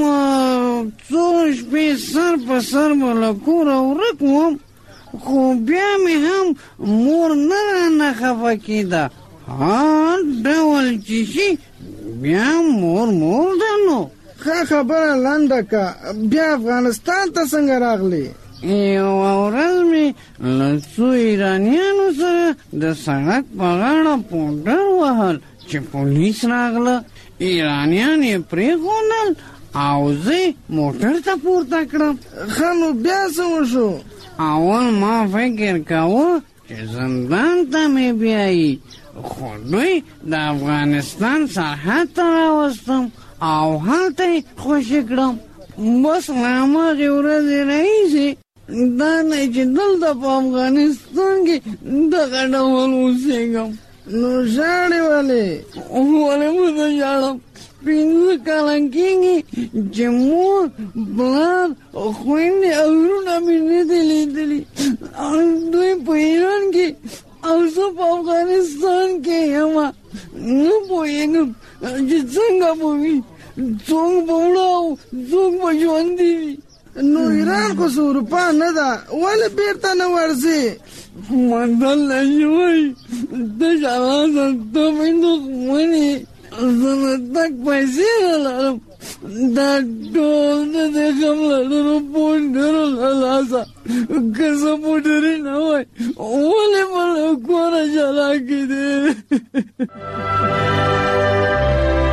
[SPEAKER 2] هم څو شپې سر په سر به له کوره ورک وم، خو بیا مې هم مور نه رانه خفه کېده. هر ډول چې شي بیا مور مور ده. نو
[SPEAKER 13] ښه خبره لنډه که، بیا افغانستان ته څنګه راغلی؟
[SPEAKER 2] یوه ورځ مې له څو ایرانیانو سره د سړک په غاړه پوډر وهل چې پولیس راغله. ایرانیان یې پرېښودل او زه موټر ته پورته کړم.
[SPEAKER 13] ښه نو بیا څه وشو؟
[SPEAKER 2] اول ما فکر کاوه چې زندان ته مې بیایي، خو دوی د افغانستان سرحد ته راوستم او هلته یې خوشي کړم. بس له هماغې ورځې راهیسې دا نه چې دلته په افغانستان کې دغه ډول اوسېږم.
[SPEAKER 13] نو ژاړې ولې؟
[SPEAKER 2] ولې به زه ژاړم؟ پنځه کاله کېږي چې مور پلار خویندې او وروڼه مې نه دي لیدلي. دوی په ایران کې او زه په افغانستان کې یم. نه پوهېږم چې څنګه به وي، څوک به مړه او څوک به ژوندي وي.
[SPEAKER 13] نو ایران خو څه اروپا نه ده، ولې بیرته نه ورځې؟
[SPEAKER 2] متل شوی تش لاسه ته مې دښمنې، زه نه تګ پیسې نه لرم، دا ټول د دې غم لرلو پونډرو له لاسه. که زه پونډرې نه وای ولې به له کوره جلا کېدې.